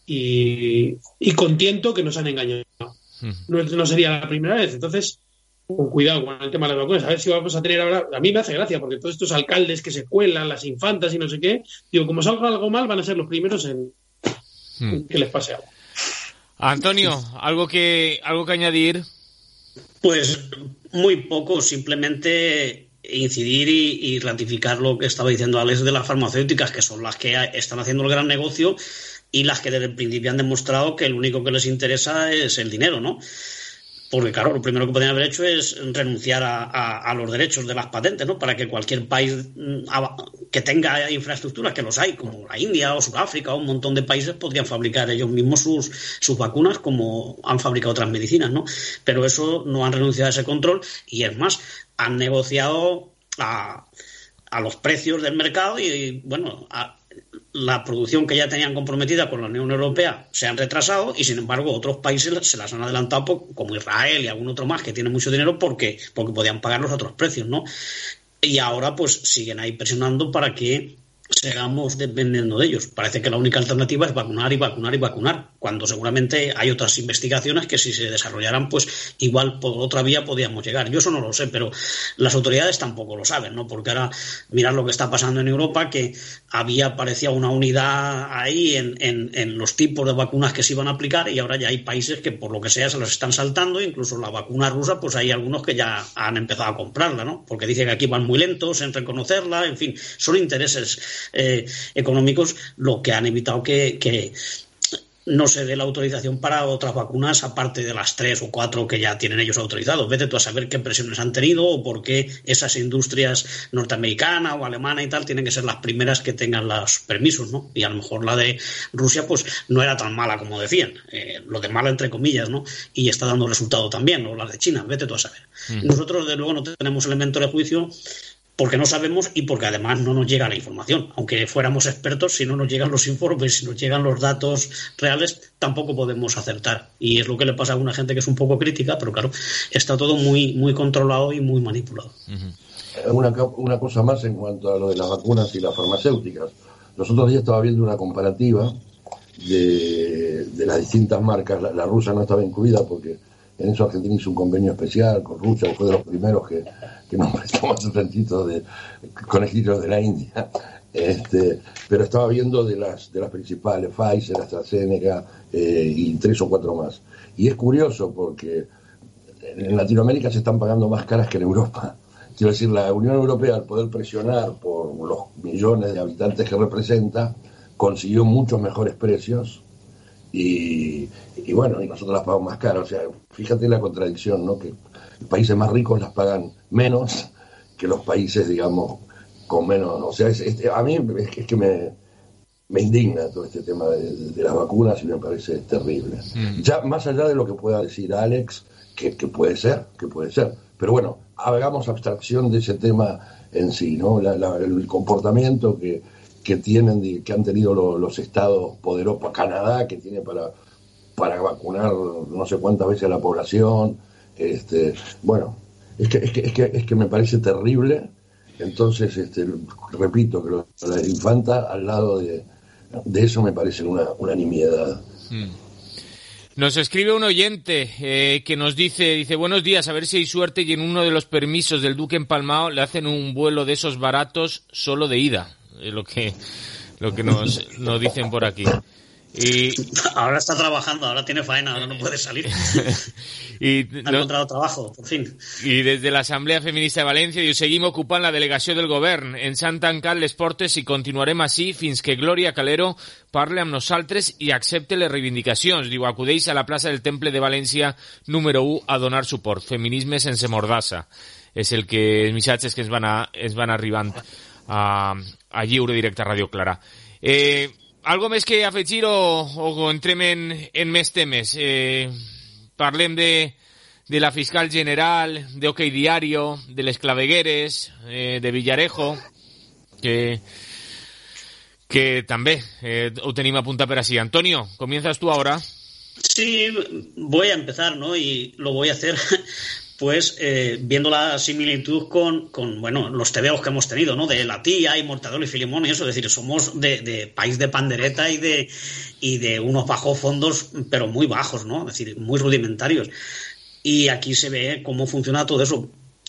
y contento que nos han engañado. No sería la primera vez. Entonces, con cuidado con el tema de las vacunas. A ver si vamos a tener ahora... A mí me hace gracia, porque todos estos alcaldes que se cuelan, las infantas y no sé qué, digo, como salga algo mal, van a ser los primeros en que les pase algo. Antonio, ¿algo que añadir? Pues muy poco, simplemente incidir y ratificar lo que estaba diciendo Alex de las farmacéuticas, que son las que están haciendo el gran negocio y las que desde el principio han demostrado que lo único que les interesa es el dinero, ¿no? Porque, claro, lo primero que podrían haber hecho es renunciar a los derechos de las patentes, ¿no? Para que cualquier país que tenga infraestructuras, que los hay, como la India o Sudáfrica o un montón de países, podrían fabricar ellos mismos sus vacunas como han fabricado otras medicinas, ¿no? Pero eso no han renunciado a ese control y, es más, han negociado a los precios del mercado y, bueno, la producción que ya tenían comprometida con la Unión Europea se han retrasado y, sin embargo, otros países se las han adelantado, como Israel y algún otro más que tiene mucho dinero porque podían pagar los otros precios, ¿no? Y ahora pues siguen ahí presionando para que sigamos dependiendo de ellos. Parece que la única alternativa es vacunar y vacunar y vacunar, cuando seguramente hay otras investigaciones que si se desarrollaran, pues igual por otra vía podíamos llegar. Yo eso no lo sé, pero las autoridades tampoco lo saben, ¿no? Porque ahora mirad lo que está pasando en Europa, que parecía una unidad ahí en los tipos de vacunas que se iban a aplicar, y ahora ya hay países que por lo que sea se los están saltando. Incluso la vacuna rusa, pues hay algunos que ya han empezado a comprarla, ¿no? Porque dicen que aquí van muy lentos en reconocerla. En fin, son intereses económicos lo que han evitado que no se dé la autorización para otras vacunas aparte de las 3 o 4 que ya tienen ellos autorizados. Vete tú a saber qué presiones han tenido o por qué esas industrias norteamericanas o alemanas y tal tienen que ser las primeras que tengan los permisos, ¿no? Y a lo mejor la de Rusia pues no era tan mala como decían, lo de mala entre comillas, ¿no? Y está dando resultado también, o las de China, vete tú a saber. Nosotros desde luego no tenemos elemento de juicio porque no sabemos y porque además no nos llega la información. Aunque fuéramos expertos, si no nos llegan los informes, si nos llegan los datos reales, tampoco podemos acertar. Y es lo que le pasa a una gente que es un poco crítica, pero claro, está todo muy, muy controlado y muy manipulado. Una cosa más en cuanto a lo de las vacunas y las farmacéuticas. Los otros días estaba viendo una comparativa de las distintas marcas. La rusa no estaba incluida porque en eso Argentina hizo un convenio especial con Rusia, fue de los primeros que nos prestamos un tantito de conejillos de la India. Pero estaba viendo de las principales, Pfizer, AstraZeneca y 3 o 4 más. Y es curioso porque en Latinoamérica se están pagando más caras que en Europa. Quiero decir, la Unión Europea, al poder presionar por los millones de habitantes que representa, consiguió muchos mejores precios y bueno, y nosotros las pagamos más caras. O sea, fíjate la contradicción, ¿no? Que los países más ricos las pagan menos que los países, digamos, con menos. O sea, a mí es que me indigna todo este tema de las vacunas y me parece terrible. Ya más allá de lo que pueda decir Alex, que puede ser, pero bueno, hagamos abstracción de ese tema en sí, ¿no? El comportamiento que han tenido los estados poderosos, Canadá, que tiene para vacunar no sé cuántas veces a la población, bueno, es que me parece terrible. Entonces, repito, que la infanta al lado de eso me parece una nimiedad. Nos escribe un oyente que nos dice, buenos días, a ver si hay suerte y en uno de los permisos del Duque empalmado le hacen un vuelo de esos baratos solo de ida, lo que nos dicen por aquí. Y ahora está trabajando, ahora tiene faena, ahora no puede salir. Ha encontrado trabajo, por fin. Y desde la Asamblea Feminista de València diu, seguim ocupant la delegació del govern. Ens han tancat les portes i continuarem així fins que Glòria Calero parle amb nosaltres i accepte les reivindicacions. Diu, acudeix a la plaça del Temple de València número 1 a donar suport. Feminisme sense mordassa. És els missatges que ens van arribant a Lliure Directe a Ràdio Clara. Algo més que afegir o entrem en més temes? Parlem de la fiscal general, de OK Diario, de les clavegueres, de Villarejo, que també ho tenim apuntat per així. Antonio, comienzas tú ahora. Sí, voy a empezar, ¿no? Y lo voy a hacer pues viendo la similitud con bueno, los tebeos que hemos tenido, ¿no? De La Tía y Mortadelo y Filemón y eso, es decir, somos de país de pandereta y de unos bajos fondos, pero muy bajos, ¿no? Es decir, muy rudimentarios. Y aquí se ve cómo funciona todo eso.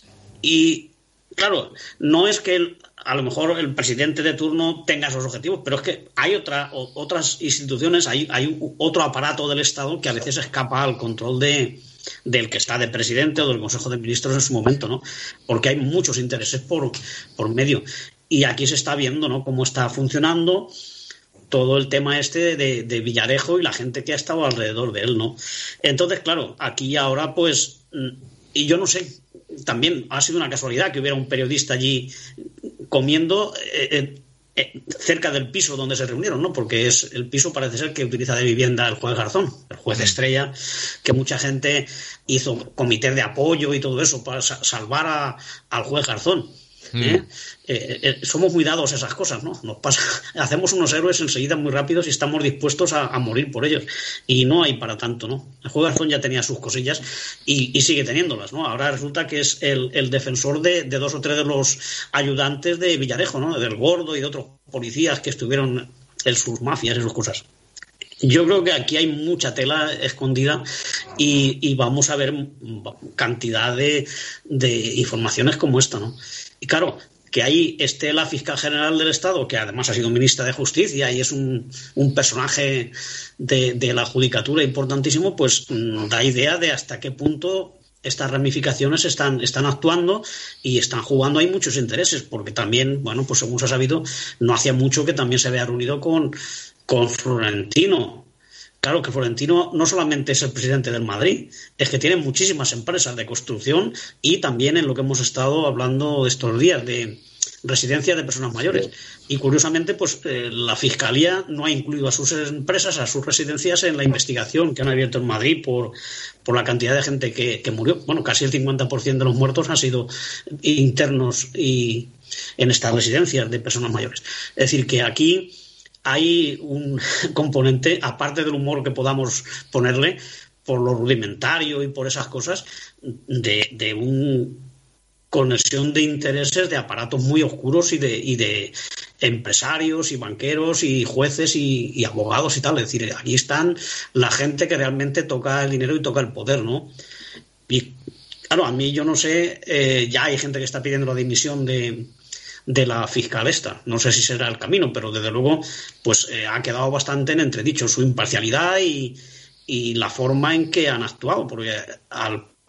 Y claro, no es que a lo mejor el presidente de turno tenga esos objetivos, pero es que hay otras instituciones, hay otro aparato del Estado que a veces escapa al control del que está de presidente o del Consejo de Ministros en su momento, ¿no? Porque hay muchos intereses por medio. Y aquí se está viendo, ¿no?, cómo está funcionando todo el tema de Villarejo y la gente que ha estado alrededor de él, ¿no? Entonces, claro, aquí ahora, pues, y yo no sé, también ha sido una casualidad que hubiera un periodista allí comiendo cerca del piso donde se reunieron, ¿no? Porque el piso parece ser que utiliza de vivienda el juez Garzón, el juez estrella, que mucha gente hizo comités de apoyo y todo eso para salvar al juez Garzón. Somos muy dados a esas cosas, ¿no? Nos pasa, hacemos unos héroes enseguida muy rápidos y estamos dispuestos a morir por ellos. Y no hay para tanto, ¿no? El juez Garzón ya tenía sus cosillas y sigue teniéndolas, ¿no? Ahora resulta que es el defensor de dos o tres de los ayudantes de Villarejo, ¿no? Del Gordo y de otros policías que estuvieron en sus mafias y sus cosas. Yo creo que aquí hay mucha tela escondida y vamos a ver cantidad de informaciones como esta, ¿no? Y claro, que ahí esté la fiscal general del Estado, que además ha sido ministra de Justicia y es un personaje de la judicatura importantísimo, pues da idea de hasta qué punto estas ramificaciones están actuando y están jugando ahí muchos intereses, porque también, bueno, pues según se ha sabido, no hacía mucho que también se había reunido con Florentino. Claro que Florentino no solamente es el presidente del Madrid, es que tiene muchísimas empresas de construcción y también en lo que hemos estado hablando estos días de residencia de personas mayores. Y curiosamente, pues la Fiscalía no ha incluido a sus empresas, a sus residencias en la investigación que han abierto en Madrid por la cantidad de gente que murió. Bueno, casi el 50% de los muertos han sido internos y en estas residencias de personas mayores. Es decir, que aquí hay un componente, aparte del humor que podamos ponerle, por lo rudimentario y por esas cosas, de una conexión de intereses de aparatos muy oscuros y de empresarios y banqueros y jueces y abogados y tal. Es decir, aquí están la gente que realmente toca el dinero y toca el poder, ¿no? Y claro, a mí yo no sé, ya hay gente que está pidiendo la dimisión de la fiscal esta. No sé si será el camino, pero desde luego pues ha quedado bastante en entredicho su imparcialidad y la forma en que han actuado, porque al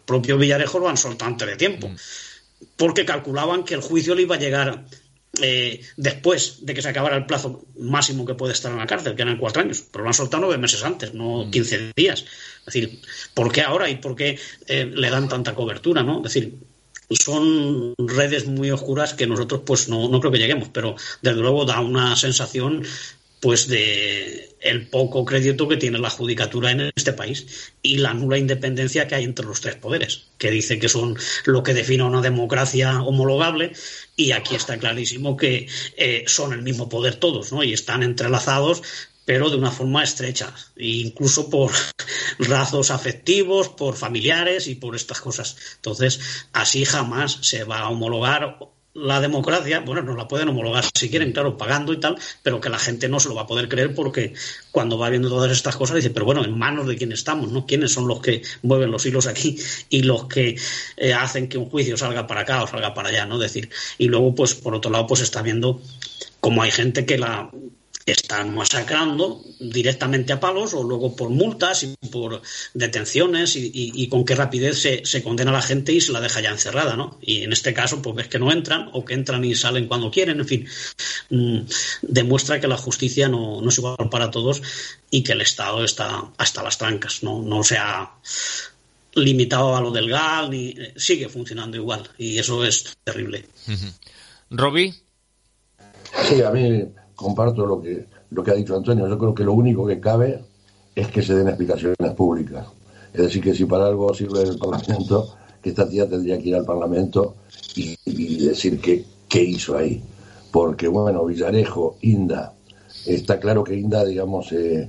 propio Villarejo lo han soltado antes de tiempo, porque calculaban que el juicio le iba a llegar después de que se acabara el plazo máximo que puede estar en la cárcel, que eran 4 años, pero lo han soltado 9 meses antes, no 15 días. Es decir, ¿por qué ahora y por qué le dan tanta cobertura, no? Es decir, son redes muy oscuras que nosotros pues no creo que lleguemos, pero desde luego da una sensación pues de el poco crédito que tiene la judicatura en este país y la nula independencia que hay entre los 3 poderes, que dice que son lo que define una democracia homologable, y aquí está clarísimo que son el mismo poder todos, ¿no? Y están entrelazados, pero de una forma estrecha, incluso por lazos afectivos, por familiares y por estas cosas. Entonces, así jamás se va a homologar la democracia. Bueno, nos la pueden homologar si quieren, claro, pagando y tal, pero que la gente no se lo va a poder creer, porque cuando va viendo todas estas cosas dice, pero bueno, ¿en manos de quién estamos, no? ¿Quiénes son los que mueven los hilos aquí y los que hacen que un juicio salga para acá o salga para allá, ¿no? Es decir, y luego, pues, por otro lado, pues está viendo cómo hay gente que la están masacrando directamente a palos, o luego por multas y por detenciones, y con qué rapidez se condena a la gente y se la deja ya encerrada, ¿no? Y en este caso, pues ves que no entran, o que entran y salen cuando quieren, en fin. Demuestra que la justicia no es igual para todos y que el Estado está hasta las trancas, no se ha limitado a lo del GAL, ni sigue funcionando igual, y eso es terrible. ¿Robbie? Sí, a mí comparto lo que ha dicho Antonio. Yo creo que lo único que cabe es que se den explicaciones públicas. Es decir, que si para algo sirve el Parlamento, que esta tía tendría que ir al Parlamento y decir qué hizo ahí. Porque, bueno, Villarejo, Inda, está claro que Inda, digamos, es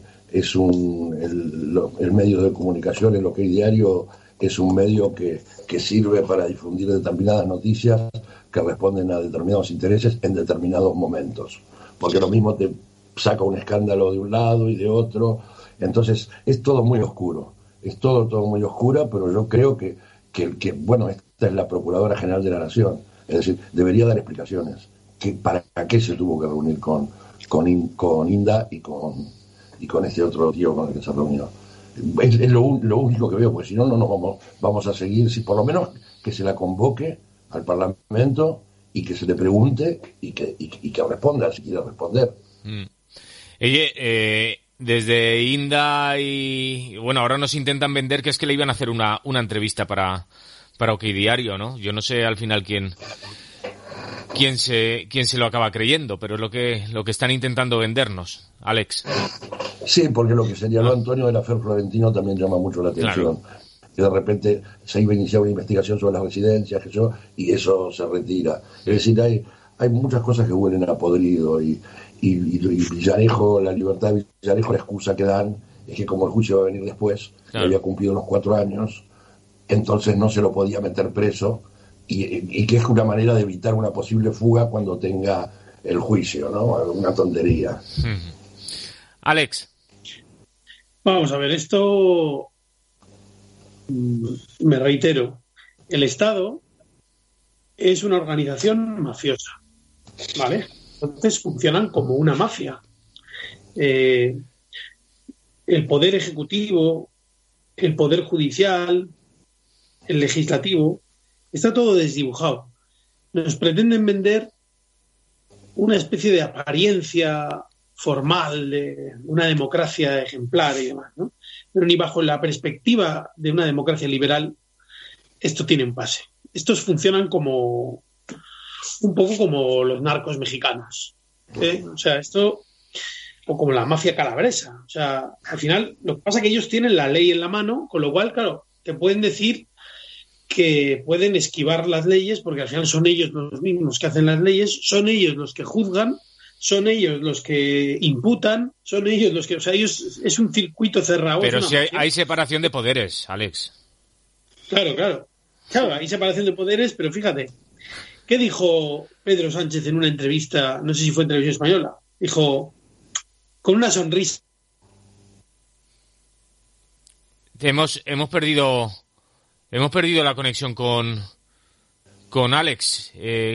el medio de comunicación, el OK Diario es un medio que sirve para difundir determinadas noticias que responden a determinados intereses en determinados momentos. Porque lo mismo te saca un escándalo de un lado y de otro. Entonces, es todo muy oscuro. Es todo muy oscuro, pero yo creo que bueno, esta es la Procuradora General de la Nación. Es decir, debería dar explicaciones. ¿Para qué se tuvo que reunir con Inda y con este otro tío con el que se reunió? Es lo único que veo, porque si no, no nos vamos a seguir. Si por lo menos que se la convoque al Parlamento y que se le pregunte y que responda, si quiere responder. Oye, desde Inda y... Bueno, ahora nos intentan vender que es que le iban a hacer una entrevista para OK Diario, ¿no? Yo no sé al final quién se lo acaba creyendo, pero es lo que están intentando vendernos, Alex. Sí, porque lo que señaló Antonio del afer Florentino también llama mucho la atención. Claro. Que de repente se iba a iniciar una investigación sobre las residencias, y eso se retira. Es decir, hay muchas cosas que huelen a podrido, y Villarejo, la libertad de Villarejo, la excusa que dan es que como el juicio va a venir después, claro, había cumplido los 4 años, entonces no se lo podía meter preso, y que es una manera de evitar una posible fuga cuando tenga el juicio, ¿no? Una tontería. Alex. Vamos a ver, esto... Me reitero, el Estado es una organización mafiosa, ¿vale? Entonces funcionan como una mafia. El poder ejecutivo, el poder judicial, el legislativo, está todo desdibujado. Nos pretenden vender una especie de apariencia formal de una democracia ejemplar y demás, ¿no? Pero ni bajo la perspectiva de una democracia liberal esto tiene un pase. Estos funcionan como un poco como los narcos mexicanos, o sea, esto, o como la mafia calabresa. O sea, al final lo que pasa es que ellos tienen la ley en la mano, con lo cual, claro, te pueden decir que pueden esquivar las leyes, porque al final son ellos los mismos que hacen las leyes, son ellos los que juzgan, son ellos los que imputan, son ellos los que... O sea, ellos es un circuito cerrado. Pero si hay separación de poderes, Alex. Claro, hay separación de poderes, pero fíjate, ¿qué dijo Pedro Sánchez en una entrevista, no sé si fue en Televisión Española? Dijo, con una sonrisa. Hemos perdido la conexión con Alex.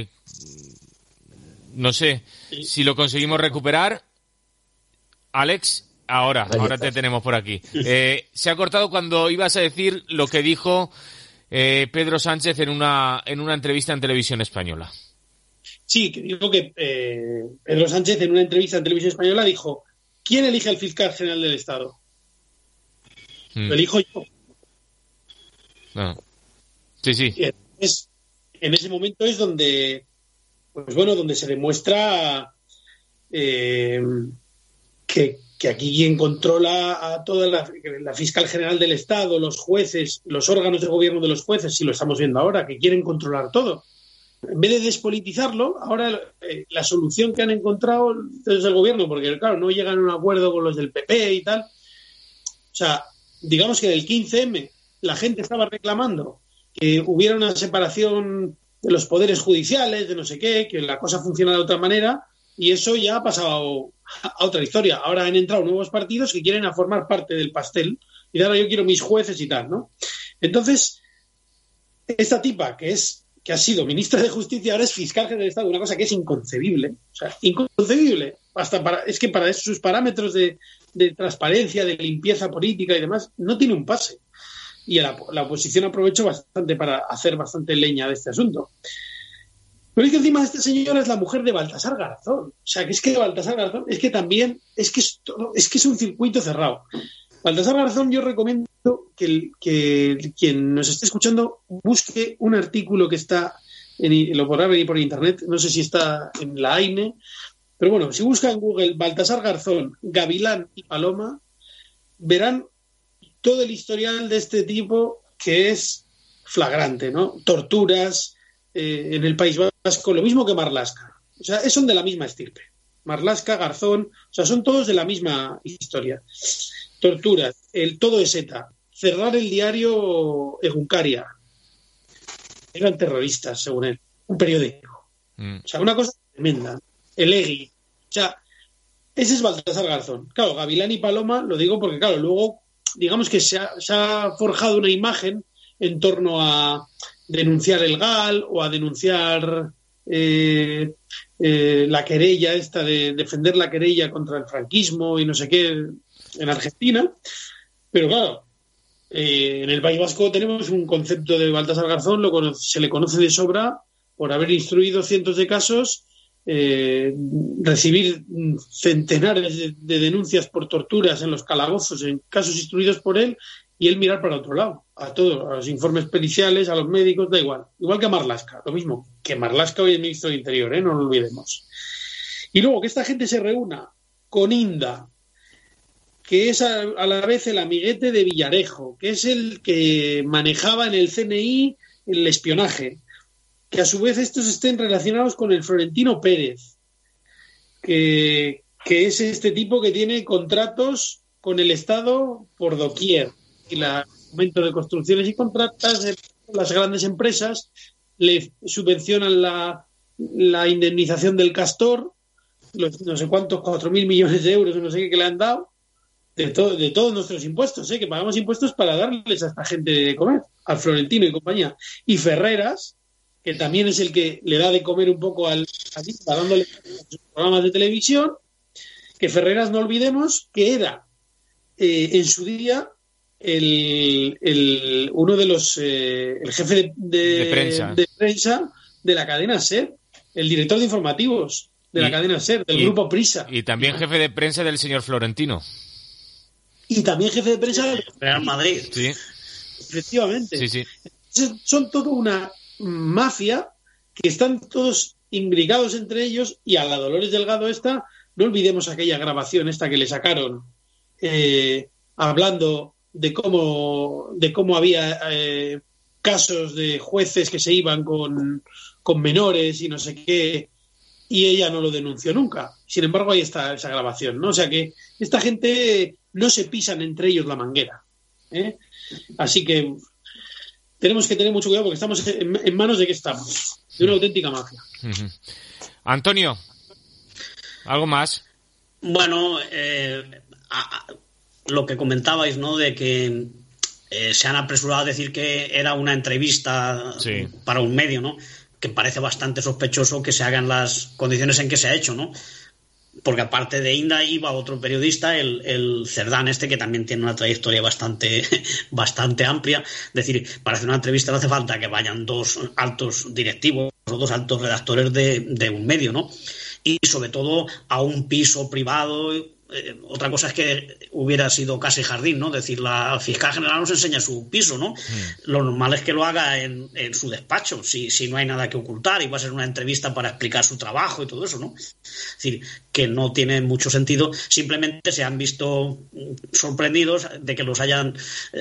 No sé si lo conseguimos recuperar. Alex, ahora te tenemos por aquí. Se ha cortado cuando ibas a decir lo que dijo Pedro Sánchez en una entrevista en Televisión Española. Sí, que digo que Pedro Sánchez en una entrevista en Televisión Española dijo: ¿quién elige al fiscal general del Estado? Lo elijo yo. No. Sí. Y entonces, en ese momento es donde, pues bueno, donde se demuestra que aquí quien controla a toda la fiscal general del Estado, los jueces, los órganos de gobierno de los jueces, si lo estamos viendo ahora, que quieren controlar todo. En vez de despolitizarlo, ahora la solución que han encontrado desde el gobierno, porque claro, no llegan a un acuerdo con los del PP y tal. O sea, digamos que del 15M la gente estaba reclamando que hubiera una separación de los poderes judiciales, de no sé qué, que la cosa funciona de otra manera, y eso ya ha pasado a otra historia. Ahora han entrado nuevos partidos que quieren formar parte del pastel, y ahora yo quiero mis jueces y tal, ¿no? Entonces, esta tipa que ha sido ministra de Justicia, ahora es fiscal general del Estado, una cosa que es inconcebible. O sea, inconcebible. Es que para sus parámetros de transparencia, de limpieza política y demás, no tiene un pase. Y la oposición aprovechó bastante para hacer bastante leña de este asunto. Pero es que encima esta señora es la mujer de Baltasar Garzón. O sea, que es que Baltasar Garzón es que también es que es un circuito cerrado. Baltasar Garzón, yo recomiendo que quien nos esté escuchando busque un artículo que está, lo podrá venir por internet, no sé si está en la AINE, pero bueno, si buscan en Google Baltasar Garzón, Gavilán y Paloma, verán todo el historial de este tipo, que es flagrante, ¿no? Torturas en el País Vasco, lo mismo que Marlaska. O sea, son de la misma estirpe. Marlaska, Garzón, o sea, son todos de la misma historia. Torturas, todo es ETA, cerrar el diario Egunkaria. Eran terroristas, según él. Un periódico. O sea, una cosa tremenda. El EGI. O sea, ese es Baltasar Garzón. Claro, Gavilán y Paloma, lo digo porque, claro, luego, digamos que se ha forjado una imagen en torno a denunciar el GAL o a denunciar la querella esta de defender la querella contra el franquismo y no sé qué en Argentina, pero claro, en el País Vasco tenemos un concepto de Baltasar Garzón, se le conoce de sobra por haber instruido cientos de casos, recibir centenares de denuncias por torturas en los calabozos, en casos instruidos por él, y él mirar para otro lado, a todos, a los informes periciales, a los médicos, da igual que a Marlaska, lo mismo que Marlaska hoy es ministro de Interior, no lo olvidemos. Y luego que esta gente se reúna con Inda, que es a la vez el amiguete de Villarejo, que es el que manejaba en el CNI el espionaje, que a su vez estos estén relacionados con el Florentino Pérez, que es este tipo que tiene contratos con el Estado por doquier, y el aumento de construcciones y contratas, las grandes empresas le subvencionan la indemnización del Castor, no sé cuántos, 4.000 millones de euros, no sé qué, que le han dado, de todos nuestros impuestos, que pagamos impuestos para darles a esta gente de comer, al Florentino y compañía. Y Ferreras, que también es el que le da de comer un poco dándole sus programas de televisión, que Ferreras, no olvidemos, que era en su día uno de los el jefe de prensa de la cadena SER, el director de informativos de la cadena SER, del grupo Prisa. Y también jefe de prensa del señor Florentino. Y también jefe de prensa del Real Madrid. Sí. Efectivamente. Sí. Son toda una mafia que están todos imbricados entre ellos, y a la Dolores Delgado no olvidemos aquella grabación que le sacaron hablando de cómo había casos de jueces que se iban con menores y no sé qué, y ella no lo denunció nunca. Sin embargo, ahí está esa grabación, ¿no? O sea que esta gente no se pisan entre ellos la manguera, Así que tenemos que tener mucho cuidado porque estamos en manos de una auténtica mafia. Antonio, ¿algo más? Bueno, lo que comentabais, ¿no? De que se han apresurado a decir que era una entrevista para un medio, ¿no? Que parece bastante sospechoso que se hagan las condiciones en que se ha hecho, ¿no? porque aparte de Inda iba otro periodista, el Cerdán que también tiene una trayectoria bastante amplia. Es decir, para hacer una entrevista no hace falta que vayan 2 altos directivos o 2 altos redactores de un medio, ¿no? Y sobre todo a un piso privado. Otra cosa es que hubiera sido casa y jardín, ¿no? Es decir, la fiscal general nos enseña su piso, ¿no? Lo normal es que lo haga en su despacho, si no hay nada que ocultar, y va a ser una entrevista para explicar su trabajo y todo eso, ¿no? Es decir, que no tiene mucho sentido. Simplemente se han visto sorprendidos de que los hayan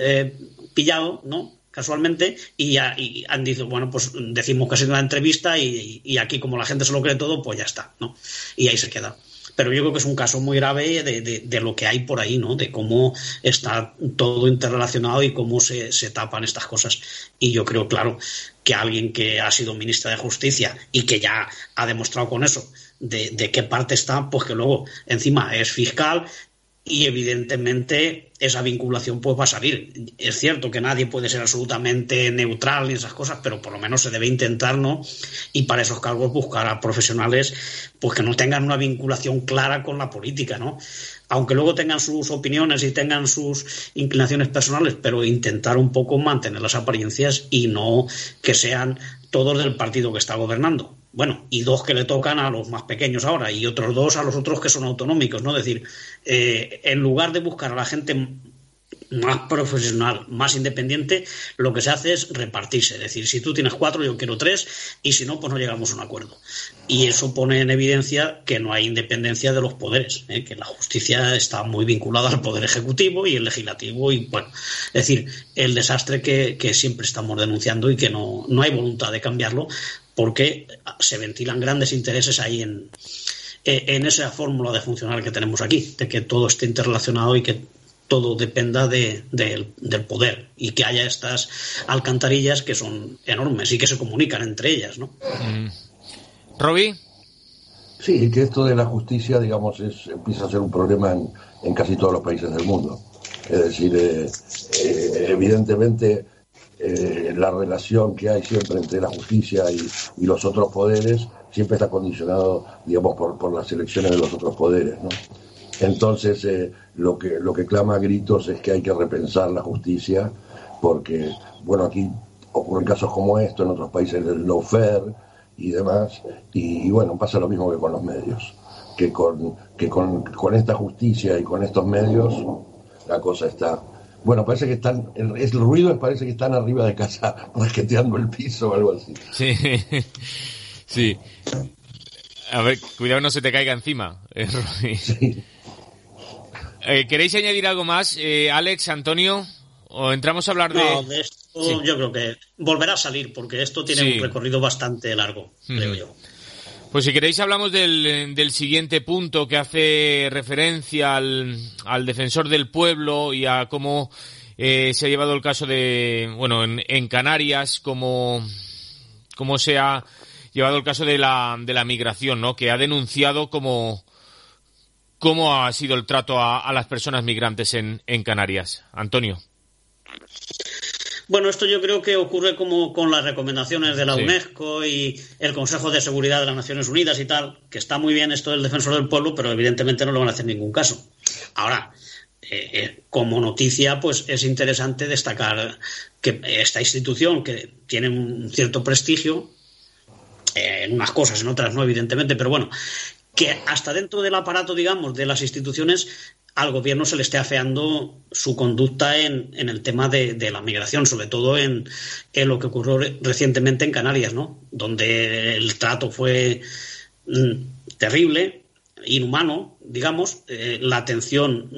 pillado, ¿no?, casualmente, y han dicho, bueno, pues decimos que ha sido una entrevista y aquí, como la gente se lo cree todo, pues ya está, ¿no? Y ahí se queda. Pero yo creo que es un caso muy grave de lo que hay por ahí, ¿no? De cómo está todo interrelacionado y cómo se tapan estas cosas. Y yo creo, claro, que alguien que ha sido ministra de Justicia y que ya ha demostrado con eso de qué parte está, pues que luego encima es fiscal, y evidentemente esa vinculación pues va a salir. Es cierto que nadie puede ser absolutamente neutral ni esas cosas, pero por lo menos se debe intentar, ¿no? Y para esos cargos buscar a profesionales pues que no tengan una vinculación clara con la política, ¿no? Aunque luego tengan sus opiniones y tengan sus inclinaciones personales, pero intentar un poco mantener las apariencias y no que sean todos del partido que está gobernando. Bueno, y 2 que le tocan a los más pequeños ahora, y otros 2 a los otros que son autonómicos, ¿no? Es decir, en lugar de buscar a la gente más profesional, más independiente, lo que se hace es repartirse. Es decir, si tú tienes 4, yo quiero 3, y si no, pues no llegamos a un acuerdo. Y eso pone en evidencia que no hay independencia de los poderes, que la justicia está muy vinculada al poder ejecutivo y el legislativo, y bueno, es decir, el desastre que siempre estamos denunciando y que no hay voluntad de cambiarlo, porque se ventilan grandes intereses ahí en esa fórmula de funcionar que tenemos aquí, de que todo esté interrelacionado y que todo dependa del poder, y que haya estas alcantarillas que son enormes y que se comunican entre ellas, ¿no? ¿Roby? Sí, que esto de la justicia, digamos, empieza a ser un problema en casi todos los países del mundo. Es decir, evidentemente la relación que hay siempre entre la justicia y los otros poderes siempre está condicionado, digamos, por las elecciones de los otros poderes, ¿no? Entonces, lo que clama a gritos es que hay que repensar la justicia, porque, bueno, aquí ocurren casos como esto, en otros países del lawfare y demás, y bueno, pasa lo mismo que con los medios, que con esta justicia y con estos medios la cosa está... Bueno, parece que el ruido parece que están arriba de casa rasqueteando el piso o algo así. Sí, sí. A ver, cuidado no se te caiga encima. Sí. ¿Queréis añadir algo más, Alex, Antonio? ¿O entramos a hablar de...? No, de esto sí. Yo creo que volverá a salir, porque esto tiene un recorrido bastante largo, creo yo. Pues si queréis hablamos del siguiente punto, que hace referencia al defensor del pueblo y a cómo se ha llevado el caso en Canarias, cómo se ha llevado el caso de la migración, ¿no? Que ha denunciado cómo ha sido el trato a las personas migrantes en Canarias. Antonio. Bueno, esto yo creo que ocurre como con las recomendaciones de la UNESCO y el Consejo de Seguridad de las Naciones Unidas y tal, que está muy bien esto del defensor del pueblo, pero evidentemente no le van a hacer ningún caso. Ahora, como noticia, pues es interesante destacar que esta institución, que tiene un cierto prestigio, en unas cosas, en otras no, evidentemente, pero bueno, que hasta dentro del aparato, digamos, de las instituciones, al gobierno se le esté afeando su conducta en el tema de la migración, sobre todo en lo que ocurrió recientemente en Canarias, ¿no? Donde el trato fue terrible, inhumano, digamos, la atención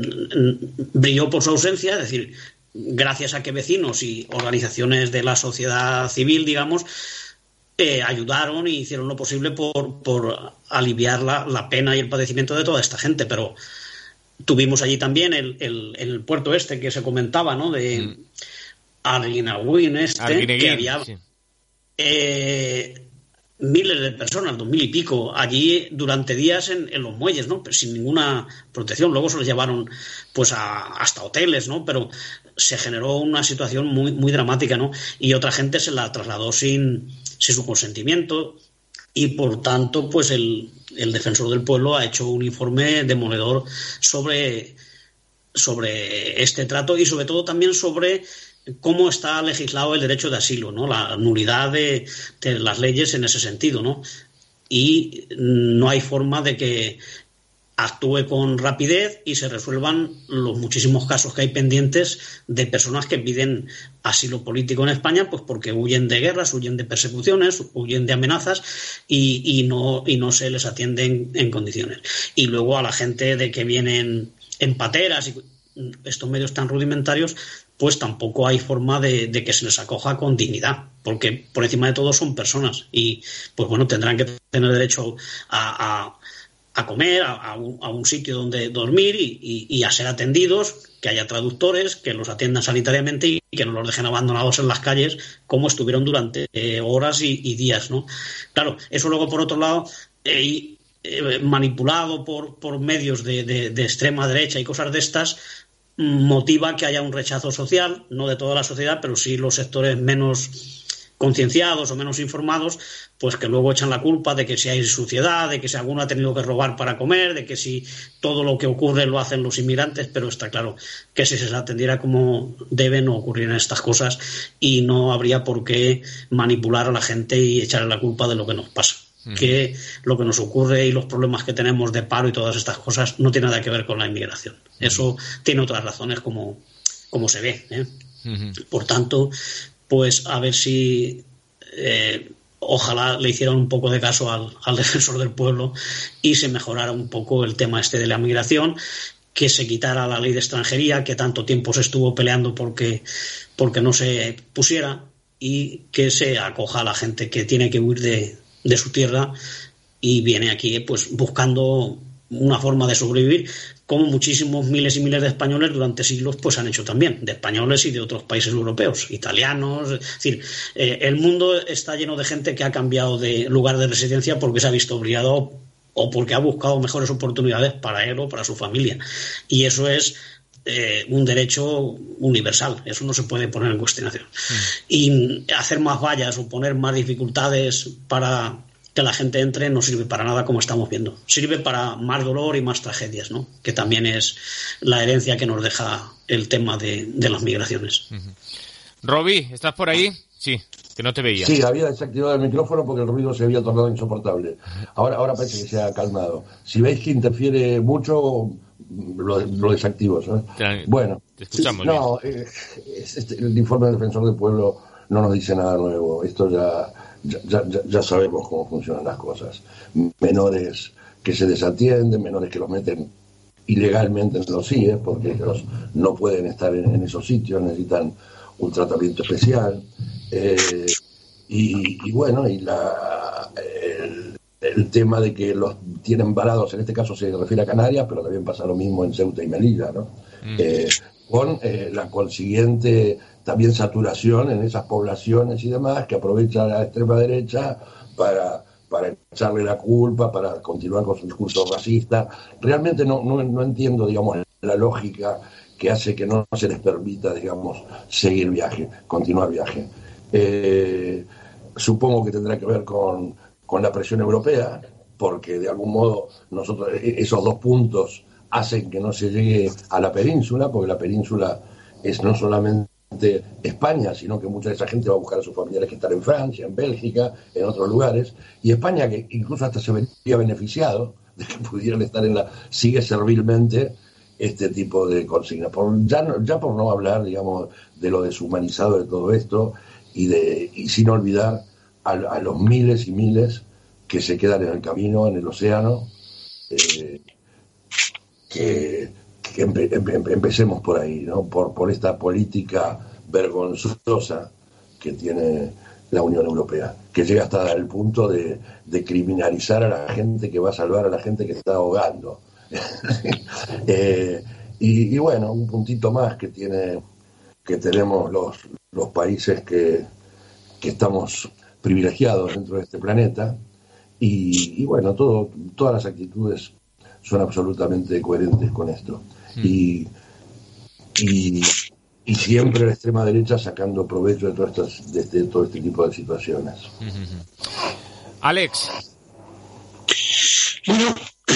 brilló por su ausencia, es decir, gracias a que vecinos y organizaciones de la sociedad civil, digamos, ayudaron y hicieron lo posible por aliviar la pena y el padecimiento de toda esta gente, pero tuvimos allí también el puerto que se comentaba, ¿no? De Arguineguín, que había miles de personas, 2.000 y pico, allí durante días en los muelles, ¿no? Pero sin ninguna protección. Luego se los llevaron pues hasta hoteles, ¿no? Pero se generó una situación muy, muy dramática, ¿no? Y otra gente se la trasladó sin su consentimiento, y por tanto pues el el Defensor del Pueblo ha hecho un informe demoledor sobre este trato y sobre todo también sobre cómo está legislado el derecho de asilo, ¿no? La nulidad de las leyes en ese sentido, ¿no? Y no hay forma de que actúe con rapidez y se resuelvan los muchísimos casos que hay pendientes de personas que piden asilo político en España, pues porque huyen de guerras, huyen de persecuciones, huyen de amenazas y no se les atiende en condiciones. Y luego a la gente de que vienen en pateras y estos medios tan rudimentarios, pues tampoco hay forma de que se les acoja con dignidad, porque por encima de todo son personas y pues bueno, tendrán que tener derecho a comer, a un sitio donde dormir y a ser atendidos, que haya traductores, que los atiendan sanitariamente y que no los dejen abandonados en las calles como estuvieron durante horas y días, ¿no? Claro, eso luego por otro lado manipulado por medios de extrema derecha y cosas de estas, motiva que haya un rechazo social, no de toda la sociedad, pero sí los sectores menos concienciados o menos informados, pues que luego echan la culpa de que si hay suciedad, de que si alguno ha tenido que robar para comer, de que si todo lo que ocurre lo hacen los inmigrantes, pero está claro que si se les atendiera como deben no ocurrirían estas cosas y no habría por qué manipular a la gente y echarle la culpa de lo que nos pasa. Que lo que nos ocurre y los problemas que tenemos de paro y todas estas cosas no tiene nada que ver con la inmigración. Eso tiene otras razones como se ve, ¿eh? Por tanto, pues a ver si ojalá le hicieran un poco de caso al Defensor del Pueblo y se mejorara un poco el tema este de la migración, que se quitara la ley de extranjería, que tanto tiempo se estuvo peleando porque no se pusiera, y que se acoja a la gente que tiene que huir de su tierra y viene aquí pues buscando una forma de sobrevivir, como muchísimos miles y miles de españoles durante siglos pues han hecho también, de españoles y de otros países europeos, italianos, es decir, el mundo está lleno de gente que ha cambiado de lugar de residencia porque se ha visto obligado o porque ha buscado mejores oportunidades para él o para su familia, y eso es un derecho universal, eso no se puede poner en cuestionación. Y hacer más vallas o poner más dificultades para que la gente entre no sirve para nada, como estamos viendo. Sirve para más dolor y más tragedias, ¿no? Que también es la herencia que nos deja el tema de las migraciones. Roby, ¿estás por ahí? Sí, que no te veía. Sí, había desactivado el micrófono porque el ruido se había tornado insoportable. Ahora parece que se ha calmado. Si veis que interfiere mucho, lo desactivo, ¿sabes? Bueno, te escuchamos bien. El informe del Defensor del Pueblo no nos dice nada nuevo. Esto ya sabemos cómo funcionan las cosas. Menores que se desatienden, menores que los meten ilegalmente en los CIE, porque ellos no pueden estar en esos sitios, necesitan un tratamiento especial. Y bueno, el tema de que los tienen varados, en este caso se refiere a Canarias, pero también pasa lo mismo en Ceuta y Melilla, ¿no? Con la consiguiente también saturación en esas poblaciones y demás, que aprovecha la extrema derecha para echarle la culpa, para continuar con su discurso racista. Realmente no entiendo, digamos, la lógica que hace que no se les permita, digamos, continuar viaje. Supongo que tendrá que ver con la presión europea, porque de algún modo nosotros esos dos puntos hacen que no se llegue a la península, porque la península es no solamente España, sino que mucha de esa gente va a buscar a sus familiares que están en Francia, en Bélgica, en otros lugares, y España, que incluso hasta se vería beneficiado de que pudieran estar sigue servilmente este tipo de consignas. Ya por no hablar, digamos, de lo deshumanizado de todo esto y sin olvidar a los miles y miles que se quedan en el camino, en el océano, que empecemos por ahí, ¿no? Por esta política vergonzosa que tiene la Unión Europea, que llega hasta el punto de criminalizar a la gente que va a salvar a la gente que está ahogando. Y bueno, un puntito más que tenemos los países que estamos privilegiados dentro de este planeta, y bueno, todas las actitudes son absolutamente coherentes con esto, y siempre la extrema derecha sacando provecho de todo este tipo de situaciones. Alex. Bueno,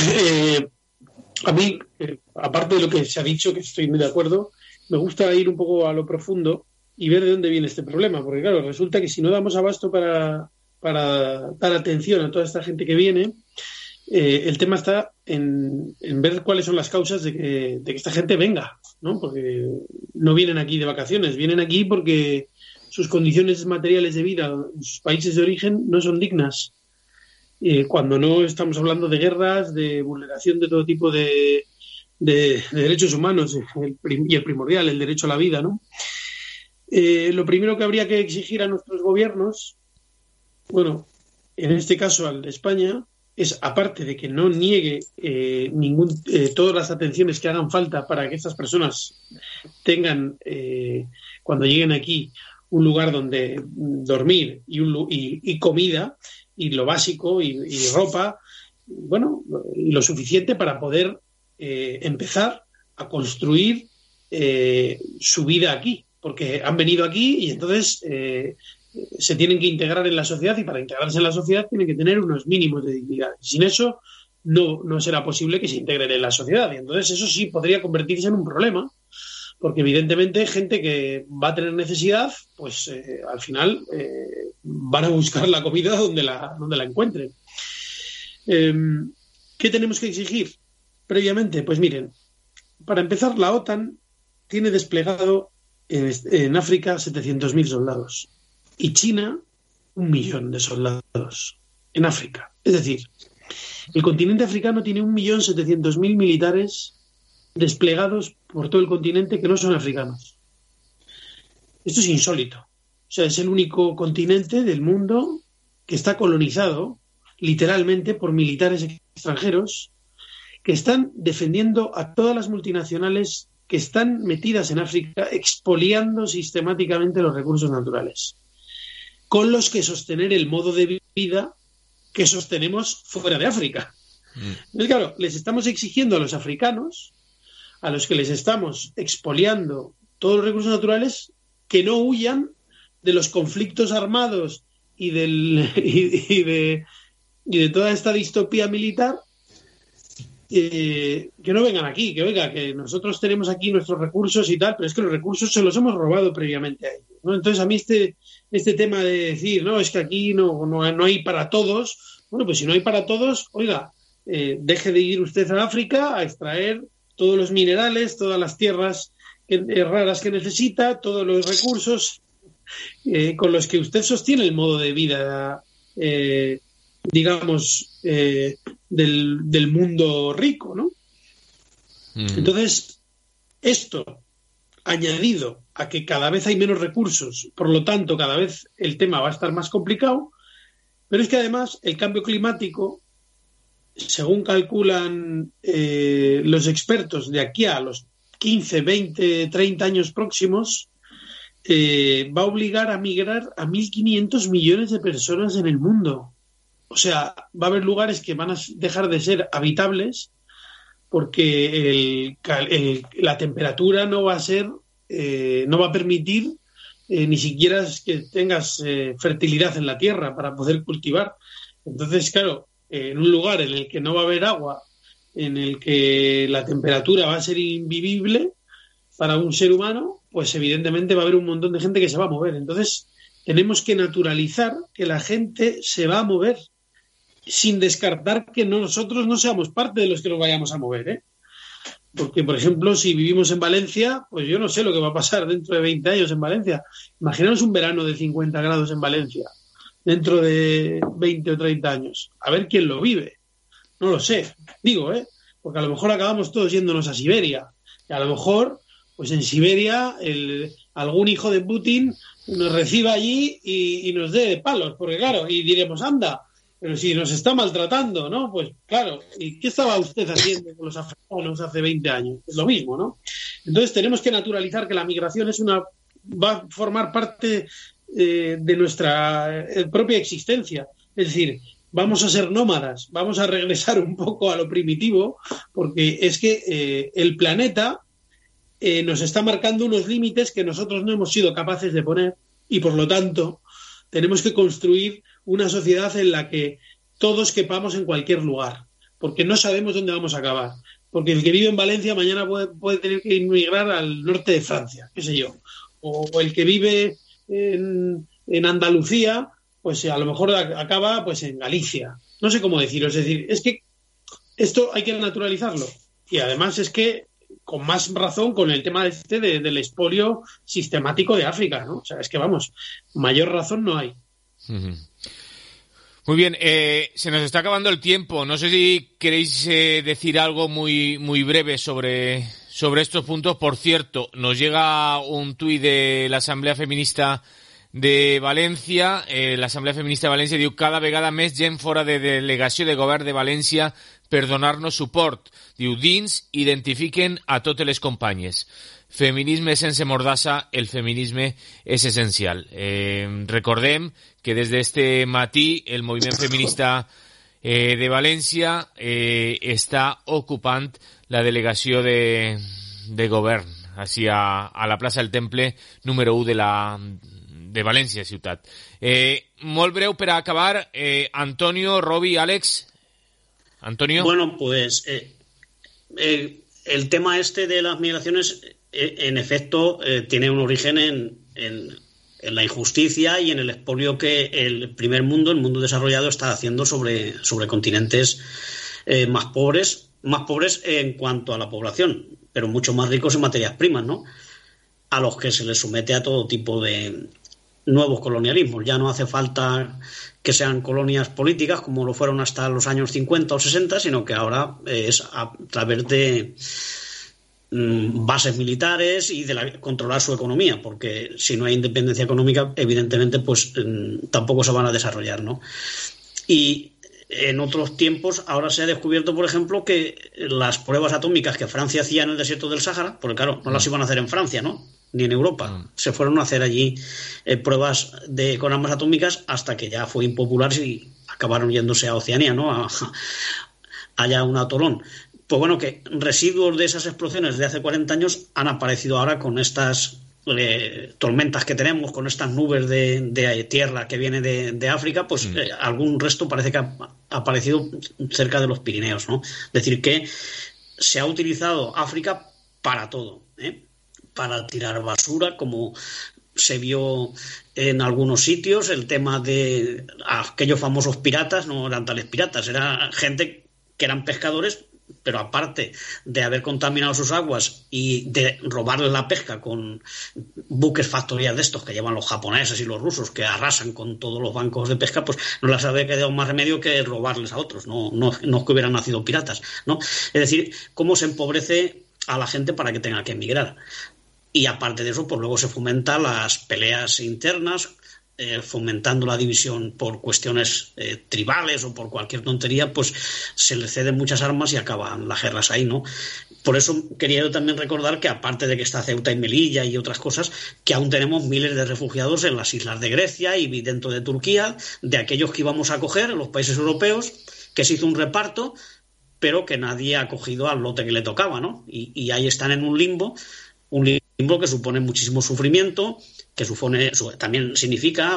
a mí, aparte de lo que se ha dicho, que estoy muy de acuerdo, me gusta ir un poco a lo profundo y ver de dónde viene este problema, porque claro, resulta que si no damos abasto para dar atención a toda esta gente que viene, el tema está en ver cuáles son las causas de que esta gente venga, ¿no? Porque no vienen aquí de vacaciones, vienen aquí porque sus condiciones materiales de vida en sus países de origen no son dignas. Cuando no estamos hablando de guerras, de vulneración de todo tipo de derechos humanos, y el primordial, el derecho a la vida, ¿no? Lo primero que habría que exigir a nuestros gobiernos, bueno, en este caso al de España, es, aparte de que no niegue todas las atenciones que hagan falta para que estas personas tengan, cuando lleguen aquí, un lugar donde dormir y comida, y lo básico, y ropa, bueno, lo suficiente para poder empezar a construir su vida aquí, porque han venido aquí y entonces se tienen que integrar en la sociedad, y para integrarse en la sociedad tienen que tener unos mínimos de dignidad. Sin eso no será posible que se integren en la sociedad, y entonces eso sí podría convertirse en un problema, porque evidentemente gente que va a tener necesidad, pues al final van a buscar la comida donde la encuentren. ¿Qué tenemos que exigir previamente? Pues miren, para empezar, la OTAN tiene desplegado en África 700.000 soldados y China 1 millón de soldados en África. Es decir, el continente africano tiene 1.700.000 militares desplegados por todo el continente que no son africanos. Esto es insólito. O sea, es el único continente del mundo que está colonizado literalmente por militares extranjeros que están defendiendo a todas las multinacionales que están metidas en África, expoliando sistemáticamente los recursos naturales, con los que sostener el modo de vida que sostenemos fuera de África. Entonces, claro, les estamos exigiendo a los africanos, a los que les estamos expoliando todos los recursos naturales, que no huyan de los conflictos armados y de toda esta distopía militar, que no vengan aquí, que nosotros tenemos aquí nuestros recursos y tal, pero es que los recursos se los hemos robado previamente a ellos, ¿no? Entonces a mí este tema de decir, no, es que aquí no hay para todos, bueno, pues si no hay para todos, oiga, deje de ir usted a África a extraer todos los minerales, todas las tierras raras que necesita, todos los recursos con los que usted sostiene el modo de vida, digamos, del mundo rico, ¿no? Entonces, esto, añadido a que cada vez hay menos recursos, por lo tanto, cada vez el tema va a estar más complicado, pero es que además el cambio climático, según calculan los expertos, de aquí a los 15, 20, 30 años próximos, va a obligar a migrar a 1.500 millones de personas en el mundo. O sea, va a haber lugares que van a dejar de ser habitables porque la temperatura no va a permitir ni siquiera que tengas fertilidad en la tierra para poder cultivar. Entonces, claro, en un lugar en el que no va a haber agua, en el que la temperatura va a ser invivible para un ser humano, pues evidentemente va a haber un montón de gente que se va a mover. Entonces, tenemos que naturalizar que la gente se va a mover, sin descartar que nosotros no seamos parte de los que nos vayamos a mover, ¿eh? Porque, por ejemplo, si vivimos en Valencia, pues yo no sé lo que va a pasar dentro de 20 años en Valencia. Imaginaos un verano de 50 grados en Valencia dentro de 20 o 30 años. A ver quién lo vive. No lo sé. Digo, porque a lo mejor acabamos todos yéndonos a Siberia. Y a lo mejor, pues en Siberia, algún hijo de Putin nos reciba allí y nos dé de palos. Porque claro, y diremos, anda, pero si nos está maltratando, ¿no? Pues claro, ¿y qué estaba usted haciendo con los africanos hace 20 años? Es lo mismo, ¿no? Entonces tenemos que naturalizar que la migración va a formar parte de nuestra propia existencia. Es decir, vamos a ser nómadas, vamos a regresar un poco a lo primitivo, porque es que el planeta nos está marcando unos límites que nosotros no hemos sido capaces de poner, y por lo tanto tenemos que construir una sociedad en la que todos quepamos en cualquier lugar. porque no sabemos dónde vamos a acabar. Porque el que vive en Valencia mañana puede tener que emigrar al norte de Francia, qué sé yo. O el que vive en Andalucía, pues a lo mejor acaba pues en Galicia. No sé cómo decirlo, es decir, es que esto hay que naturalizarlo. Y además es que con más razón con el tema del expolio sistemático de África, ¿no? O sea, es que vamos, mayor razón no hay. Uh-huh. Muy bien, se nos está acabando el tiempo. No sé si queréis decir algo muy muy breve sobre estos puntos. Por cierto, nos llega un tuit de la Asamblea Feminista de València. La Asamblea Feminista de València diu: cada vegada més gent fora de delegació de govern de València per donar-nos suport. Diu: dins identifiquen a totes les companyes. Feminisme sense mordassa, el feminisme és essencial. Recordem que des d'este matí el moviment feminista de València està ocupant la delegació de govern així a la plaça del Temple número 1 de València ciutat. Molt breu per a acabar, Antonio, Robi, Àlex. Antonio. Bueno, pues el tema este de las migraciones, en efecto, tiene un origen en la injusticia y en el expolio que el primer mundo, el mundo desarrollado, está haciendo sobre continentes más pobres en cuanto a la población, pero mucho más ricos en materias primas, ¿no? A los que se les somete a todo tipo de nuevos colonialismos. Ya no hace falta que sean colonias políticas como lo fueron hasta los años 50 o 60, sino que ahora es a través de bases militares y de controlar su economía, porque si no hay independencia económica, evidentemente pues tampoco se van a desarrollar, ¿no? Y en otros tiempos ahora se ha descubierto, por ejemplo, que las pruebas atómicas que Francia hacía en el desierto del Sáhara, porque claro, no las iban a hacer en Francia, ¿no?, ni en Europa, se fueron a hacer allí pruebas con armas atómicas hasta que ya fue impopular y acabaron yéndose a Oceanía, ¿no?, allá a un atolón. Pues bueno, que residuos de esas explosiones de hace 40 años han aparecido ahora con estas tormentas que tenemos, con estas nubes de tierra que viene de África, pues algún resto parece que ha aparecido cerca de los Pirineos, ¿no? Es decir, que se ha utilizado África para todo, para tirar basura, como se vio en algunos sitios. El tema de aquellos famosos piratas, no eran tales piratas, era gente que eran pescadores, pero aparte de haber contaminado sus aguas y de robarles la pesca con buques factorías de estos que llevan los japoneses y los rusos, que arrasan con todos los bancos de pesca, pues no les había quedado más remedio que robarles a otros, no es que hubieran nacido piratas, ¿no? Es decir, cómo se empobrece a la gente para que tenga que emigrar. Y aparte de eso, pues luego se fomentan las peleas internas, fomentando la división por cuestiones tribales o por cualquier tontería, pues se le ceden muchas armas y acaban las guerras ahí, ¿no? Por eso quería yo también recordar que, aparte de que está Ceuta y Melilla y otras cosas, que aún tenemos miles de refugiados en las islas de Grecia y dentro de Turquía, de aquellos que íbamos a acoger en los países europeos, que se hizo un reparto, pero que nadie ha cogido al lote que le tocaba, ¿no? Y ahí están en un limbo que supone muchísimo sufrimiento, que también significa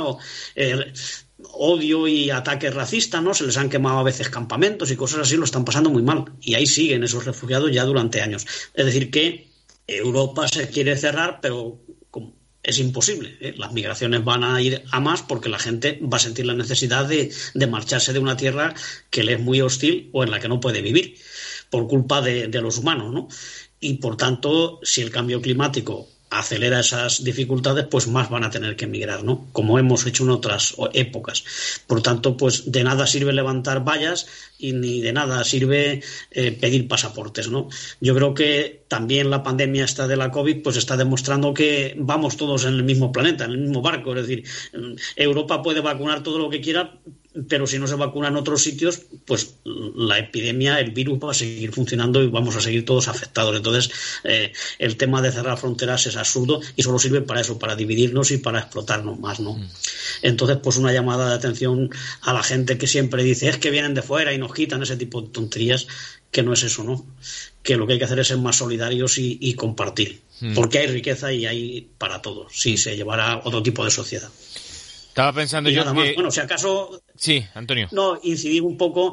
odio y ataques racistas, ¿no? Se les han quemado a veces campamentos y cosas así, lo están pasando muy mal. Y ahí siguen esos refugiados ya durante años. Es decir, que Europa se quiere cerrar, pero es imposible, ¿eh? Las migraciones van a ir a más porque la gente va a sentir la necesidad de marcharse de una tierra que le es muy hostil o en la que no puede vivir por culpa de los humanos, ¿no? Y por tanto, si el cambio climático acelera esas dificultades, pues más van a tener que emigrar, ¿no? Como hemos hecho en otras épocas. Por tanto, pues de nada sirve levantar vallas y ni de nada sirve pedir pasaportes, ¿no? Yo creo que también la pandemia esta de la COVID pues está demostrando que vamos todos en el mismo planeta, en el mismo barco. Es decir, Europa puede vacunar todo lo que quiera, pero si no se vacuna en otros sitios, pues la epidemia, el virus va a seguir funcionando y vamos a seguir todos afectados. Entonces, el tema de cerrar fronteras es absurdo y solo sirve para eso, para dividirnos y para explotarnos más, ¿no? Entonces, pues una llamada de atención a la gente que siempre dice es que vienen de fuera y nos quitan, ese tipo de tonterías, que no es eso, ¿no? Que lo que hay que hacer es ser más solidarios y compartir, porque hay riqueza y hay para todos, si se llevara otro tipo de sociedad. Estaba pensando yo nada más. Bueno, si acaso... Sí, Antonio. No, incidir un poco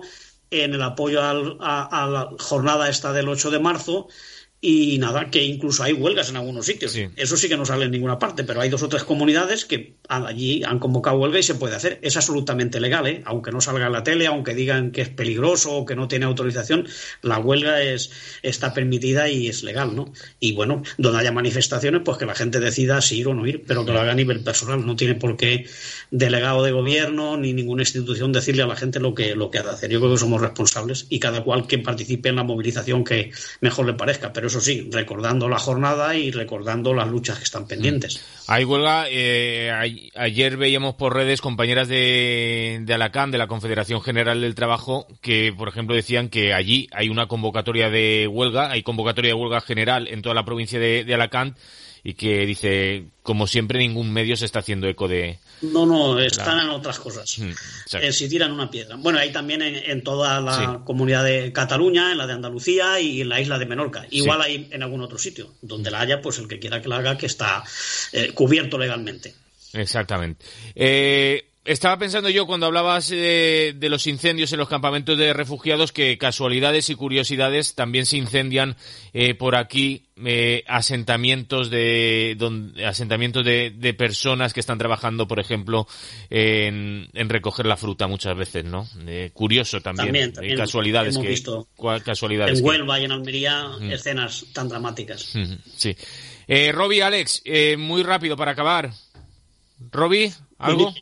en el apoyo a la jornada esta del 8 de marzo. Y nada, que incluso hay huelgas en algunos sitios. Sí. Eso sí que no sale en ninguna parte, pero hay 2 o 3 comunidades que allí han convocado huelga y se puede hacer. Es absolutamente legal, aunque no salga en la tele, aunque digan que es peligroso o que no tiene autorización, la huelga está permitida y es legal, ¿no? Y bueno, donde haya manifestaciones, pues que la gente decida si ir o no ir, pero que lo haga a nivel personal. No tiene por qué delegado de gobierno ni ninguna institución decirle a la gente lo que ha de hacer. Yo creo que somos responsables y cada cual que participe en la movilización que mejor le parezca, pero eso sí, recordando la jornada y recordando las luchas que están pendientes. Hay huelga. Ayer veíamos por redes compañeras de Alacant, de la Confederación General del Trabajo, que, por ejemplo, decían que allí hay una convocatoria de huelga, hay convocatoria de huelga general en toda la provincia de Alacant, y que dice, como siempre, ningún medio se está haciendo eco de... No, están en otras cosas. Si tiran una piedra. Bueno, hay también en toda la comunidad de Cataluña, en la de Andalucía y en la isla de Menorca. Igual hay en algún otro sitio. Donde la haya, pues el que quiera que la haga, que está cubierto legalmente. Exactamente. Estaba pensando yo, cuando hablabas de los incendios en los campamentos de refugiados, que casualidades y curiosidades también se incendian por aquí asentamientos de personas que están trabajando, por ejemplo, en recoger la fruta muchas veces, ¿no? Curioso también casualidades hemos que visto casualidades en Huelva y en Almería escenas tan dramáticas. Sí. Robbie, Alex, muy rápido para acabar. Robbie, ¿algo?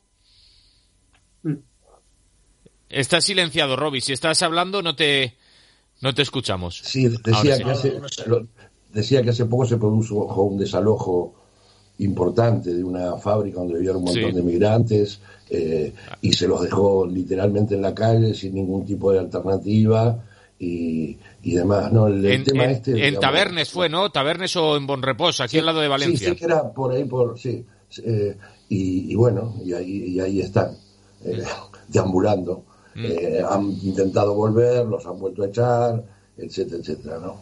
Estás silenciado, Robbie. Si estás hablando, no te escuchamos. Sí, decía que hace poco se produjo un desalojo importante de una fábrica donde vivían un montón de migrantes y se los dejó literalmente en la calle sin ningún tipo de alternativa y demás, ¿no? El tema en Tabernes fue, ¿no? Tabernes o en Bonrepós, aquí al lado de Valencia. Sí, que era por ahí, y bueno, y ahí están, deambulando. Han intentado volver, los han vuelto a echar, etcétera, ¿no?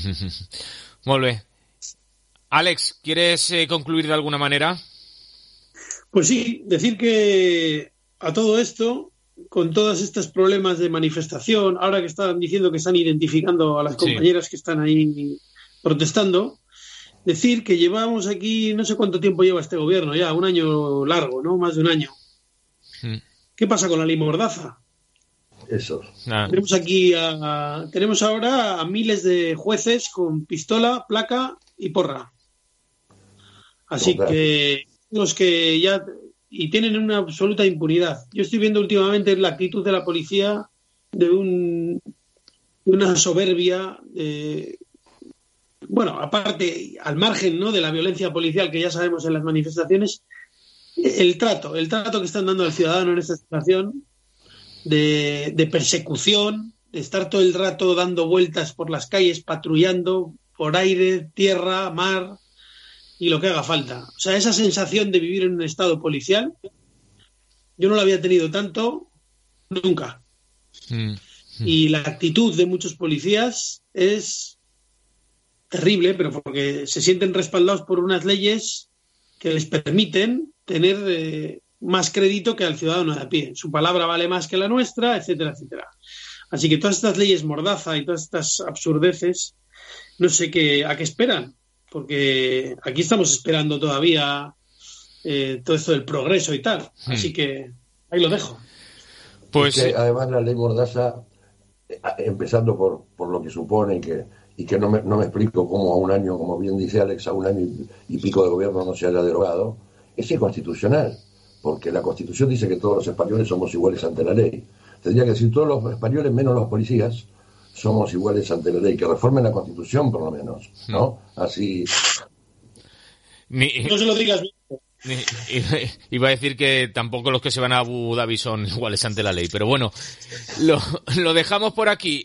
Muy bien. Alex, ¿quieres concluir de alguna manera? Pues sí, decir que a todo esto, con todos estos problemas de manifestación, ahora que están diciendo que están identificando a las compañeras que están ahí protestando, decir que llevamos aquí, no sé cuánto tiempo lleva este gobierno ya, un año largo, ¿no? Más de un año. ¿Qué pasa con la ley Mordaza? Eso. Tenemos ahora a miles de jueces con pistola, placa y porra. Así que los que ya tienen una absoluta impunidad. Yo estoy viendo últimamente la actitud de la policía de una soberbia. Bueno, aparte, al margen, ¿no?, de la violencia policial que ya sabemos en las manifestaciones, el trato que están dando al ciudadano en esta situación de persecución, de estar todo el rato dando vueltas por las calles, patrullando por aire, tierra, mar y lo que haga falta. O sea, esa sensación de vivir en un estado policial, yo no la había tenido tanto nunca. Y la actitud de muchos policías es terrible, pero porque se sienten respaldados por unas leyes que les permiten tener más crédito que al ciudadano de a pie. Su palabra vale más que la nuestra, etcétera, etcétera. Así que todas estas leyes Mordaza y todas estas absurdeces, no sé a qué esperan, porque aquí estamos esperando todavía todo esto del progreso y tal. Así que ahí lo dejo. Pues además la ley Mordaza, empezando por lo que supone y que no me explico cómo a un año, como bien dice Alex, a un año y pico de gobierno no se haya derogado, es inconstitucional, porque la Constitución dice que todos los españoles somos iguales ante la ley. Tendría que decir todos los españoles, menos los policías, somos iguales ante la ley. Que reformen la Constitución, por lo menos, ¿no? Así... No se lo digas bien. Iba a decir que tampoco los que se van a Abu Dhabi son iguales ante la ley, pero bueno, lo dejamos por aquí.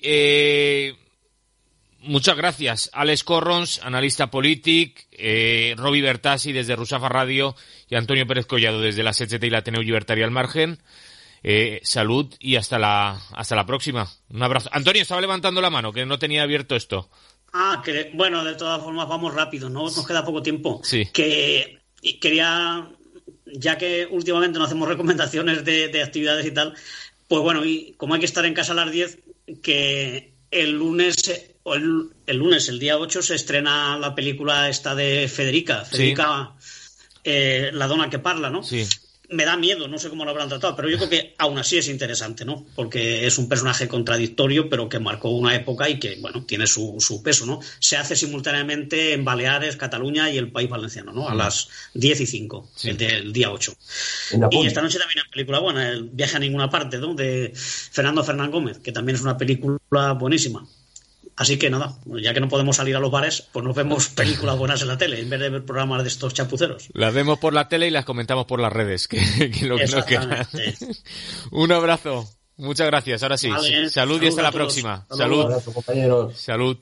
Muchas gracias, Alex Corrons, analista político, Robbie Bertassi desde Rusafa Radio y Antonio Pérez Collado desde la SECT y la Ateneu Llibertària al Margen. Salud y hasta la próxima. Un abrazo. Antonio, estaba levantando la mano, que no tenía abierto esto. Bueno, de todas formas vamos rápido, ¿no? Nos queda poco tiempo. Sí. Que quería, ya que últimamente no hacemos recomendaciones de actividades y tal, Pues bueno, y como hay que estar en casa a las 10, que el lunes, el día 8, se estrena la película esta de Federica, Sí. La dona que parla, ¿no? Sí. Me da miedo, no sé cómo lo habrán tratado, pero yo creo que aún así es interesante, ¿no? Porque es un personaje contradictorio, pero que marcó una época y que, bueno, tiene su peso, ¿no? Se hace simultáneamente en Baleares, Cataluña y el País Valenciano, ¿no? A las 10:05, Sí. el día 8. En la Y punta. esta noche también hay película buena, El viaje a ninguna parte, ¿no? De Fernando Fernán Gómez, que también es una película buenísima. Así que nada, ya que no podemos salir a los bares, pues nos vemos películas buenas en la tele, en vez de ver programas de estos chapuceros. Las vemos por la tele y las comentamos por las redes, que lo que nos queda. Exactamente. Un abrazo. Muchas gracias. Ahora sí. Vale, Salud y hasta la a todos. próxima. Hasta Salud. luego. Un abrazo, compañeros. Salud.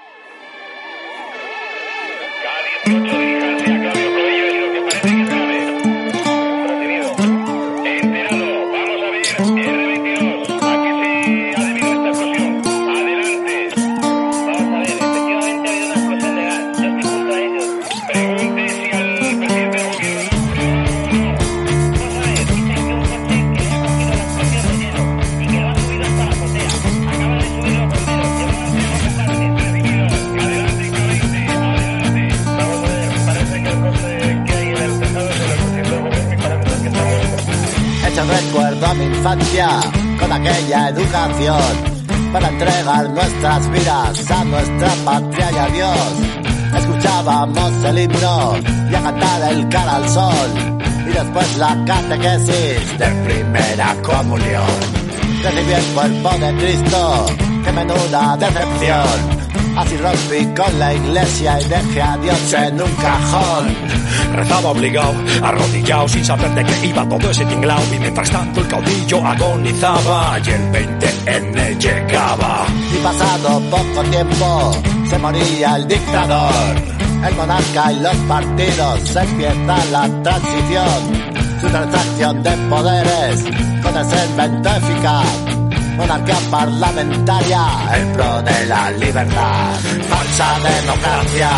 Echo recuerdo a mi infancia con aquella educación para entregar nuestras vidas a nuestra patria y a Dios. Escuchábamos el himno y a cantar el cara al sol y después la catequesis de primera comunión. Recibí el cuerpo de Cristo, qué menuda decepción. Así rompí con la iglesia y dejé a Dios en un cajón. Rezaba obligado, arrodillado, sin saber de qué iba todo ese tinglao. Y mientras tanto el caudillo agonizaba y el 20N llegaba. Y pasado poco tiempo se moría el dictador. El monarca y los partidos, empieza la transición. Su transacción de poderes con ese invento eficaz. Monarquía parlamentaria en pro de la libertad. Falsa democracia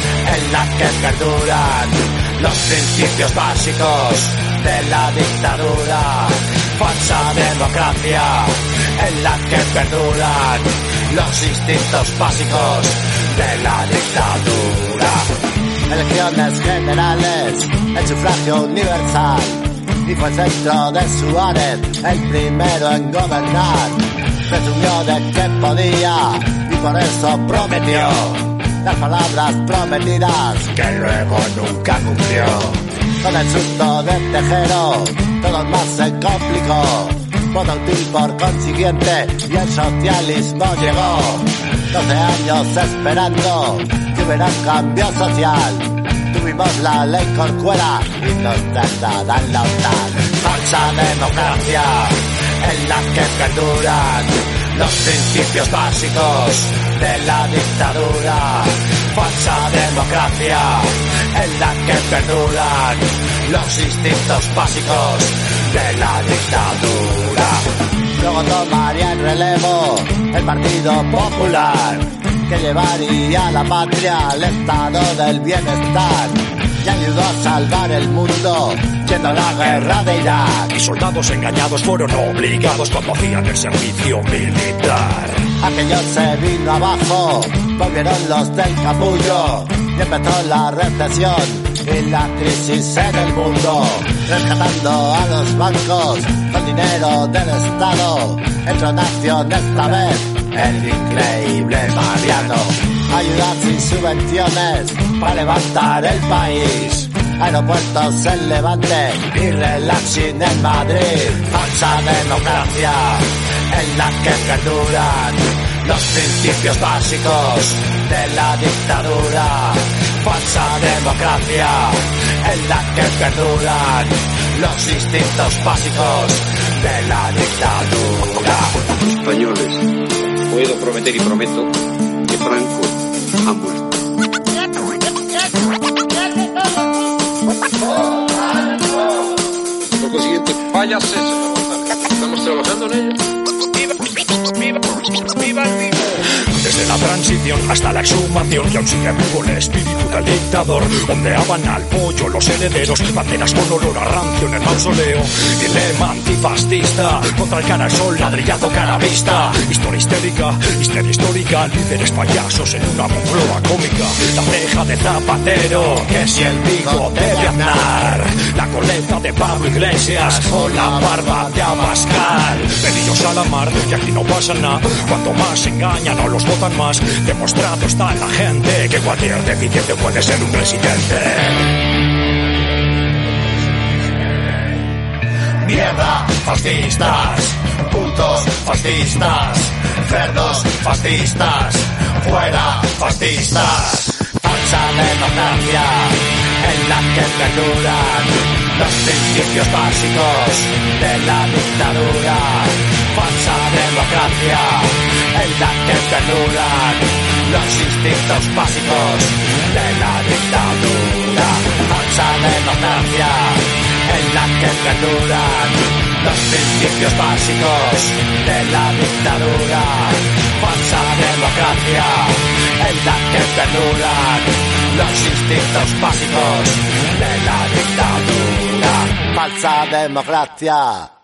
en la que perduran los principios básicos de la dictadura. Falsa democracia en la que perduran los instintos básicos de la dictadura. Elecciones generales, el sufragio universal. Y fue el centro de Suárez el primero en gobernar. Presumió de que podía y por eso prometió las palabras prometidas que luego nunca cumplió. Con el susto del tejero todo más se complicó. Voto útil por consiguiente y el socialismo llegó. 12 años esperando que hubiera un cambio social. Tuvimos la ley Corcuera y nos trasladan la OTAN. Falsa democracia en la que perduran los principios básicos de la dictadura. Falsa democracia en la que perduran los instintos básicos de la dictadura. Luego tomaría el relevo el Partido Popular, que llevaría a la patria al estado del bienestar y ayudó a salvar el mundo yendo a la guerra de Irak. Y soldados engañados fueron obligados cuando hacían el servicio militar. Aquello se vino abajo, volvieron los del capullo y empezó la recesión y la crisis en el mundo, rescatando a los bancos con dinero del Estado. Entró en acción esta vez el increíble Mariano. Ayudas y subvenciones para levantar el país. Aeropuertos en Levante y relaxing en Madrid. Falsa democracia en la que perduran los principios básicos de la dictadura. Falsa democracia en la que perduran los instintos básicos de la dictadura. Españoles, puedo prometer y prometo que Franco ha muerto. Por consiguiente, váyase, señor González. Estamos trabajando en ello. ¡Viva! ¡Viva! ¡Viva! ¡Viva! desde la transición hasta la exhumación, y aún sigue vivo el espíritu del dictador. Ondeaban al pollo los herederos, banderas con olor a rancio en el mausoleo. Dilema antifascista, contra el cara al sol, ladrillazo cara vista. Historia histérica, histeria histórica, líderes payasos en una Moncloa cómica. La ceja de Zapatero, que si el bigote de Aznar, la coleta de Pablo Iglesias o la barba de Abascal. Pelillos a la mar, y aquí no pasa nada. Cuanto más se engañan o los votan más, demostrado está en la gente que cualquier deficiente puede ser un presidente. Mierda, fascistas, putos fascistas, cerdos fascistas, fuera fascistas. Falsa democracia en la que perduran los principios básicos de la dictadura. Falsa democracia en la que perduran los instintos básicos de la dictadura. Falsa democracia en la que perduran los principios básicos de la dictadura. Falsa democracia en la que perduran los instintos básicos de la dictadura. Falsa democracia.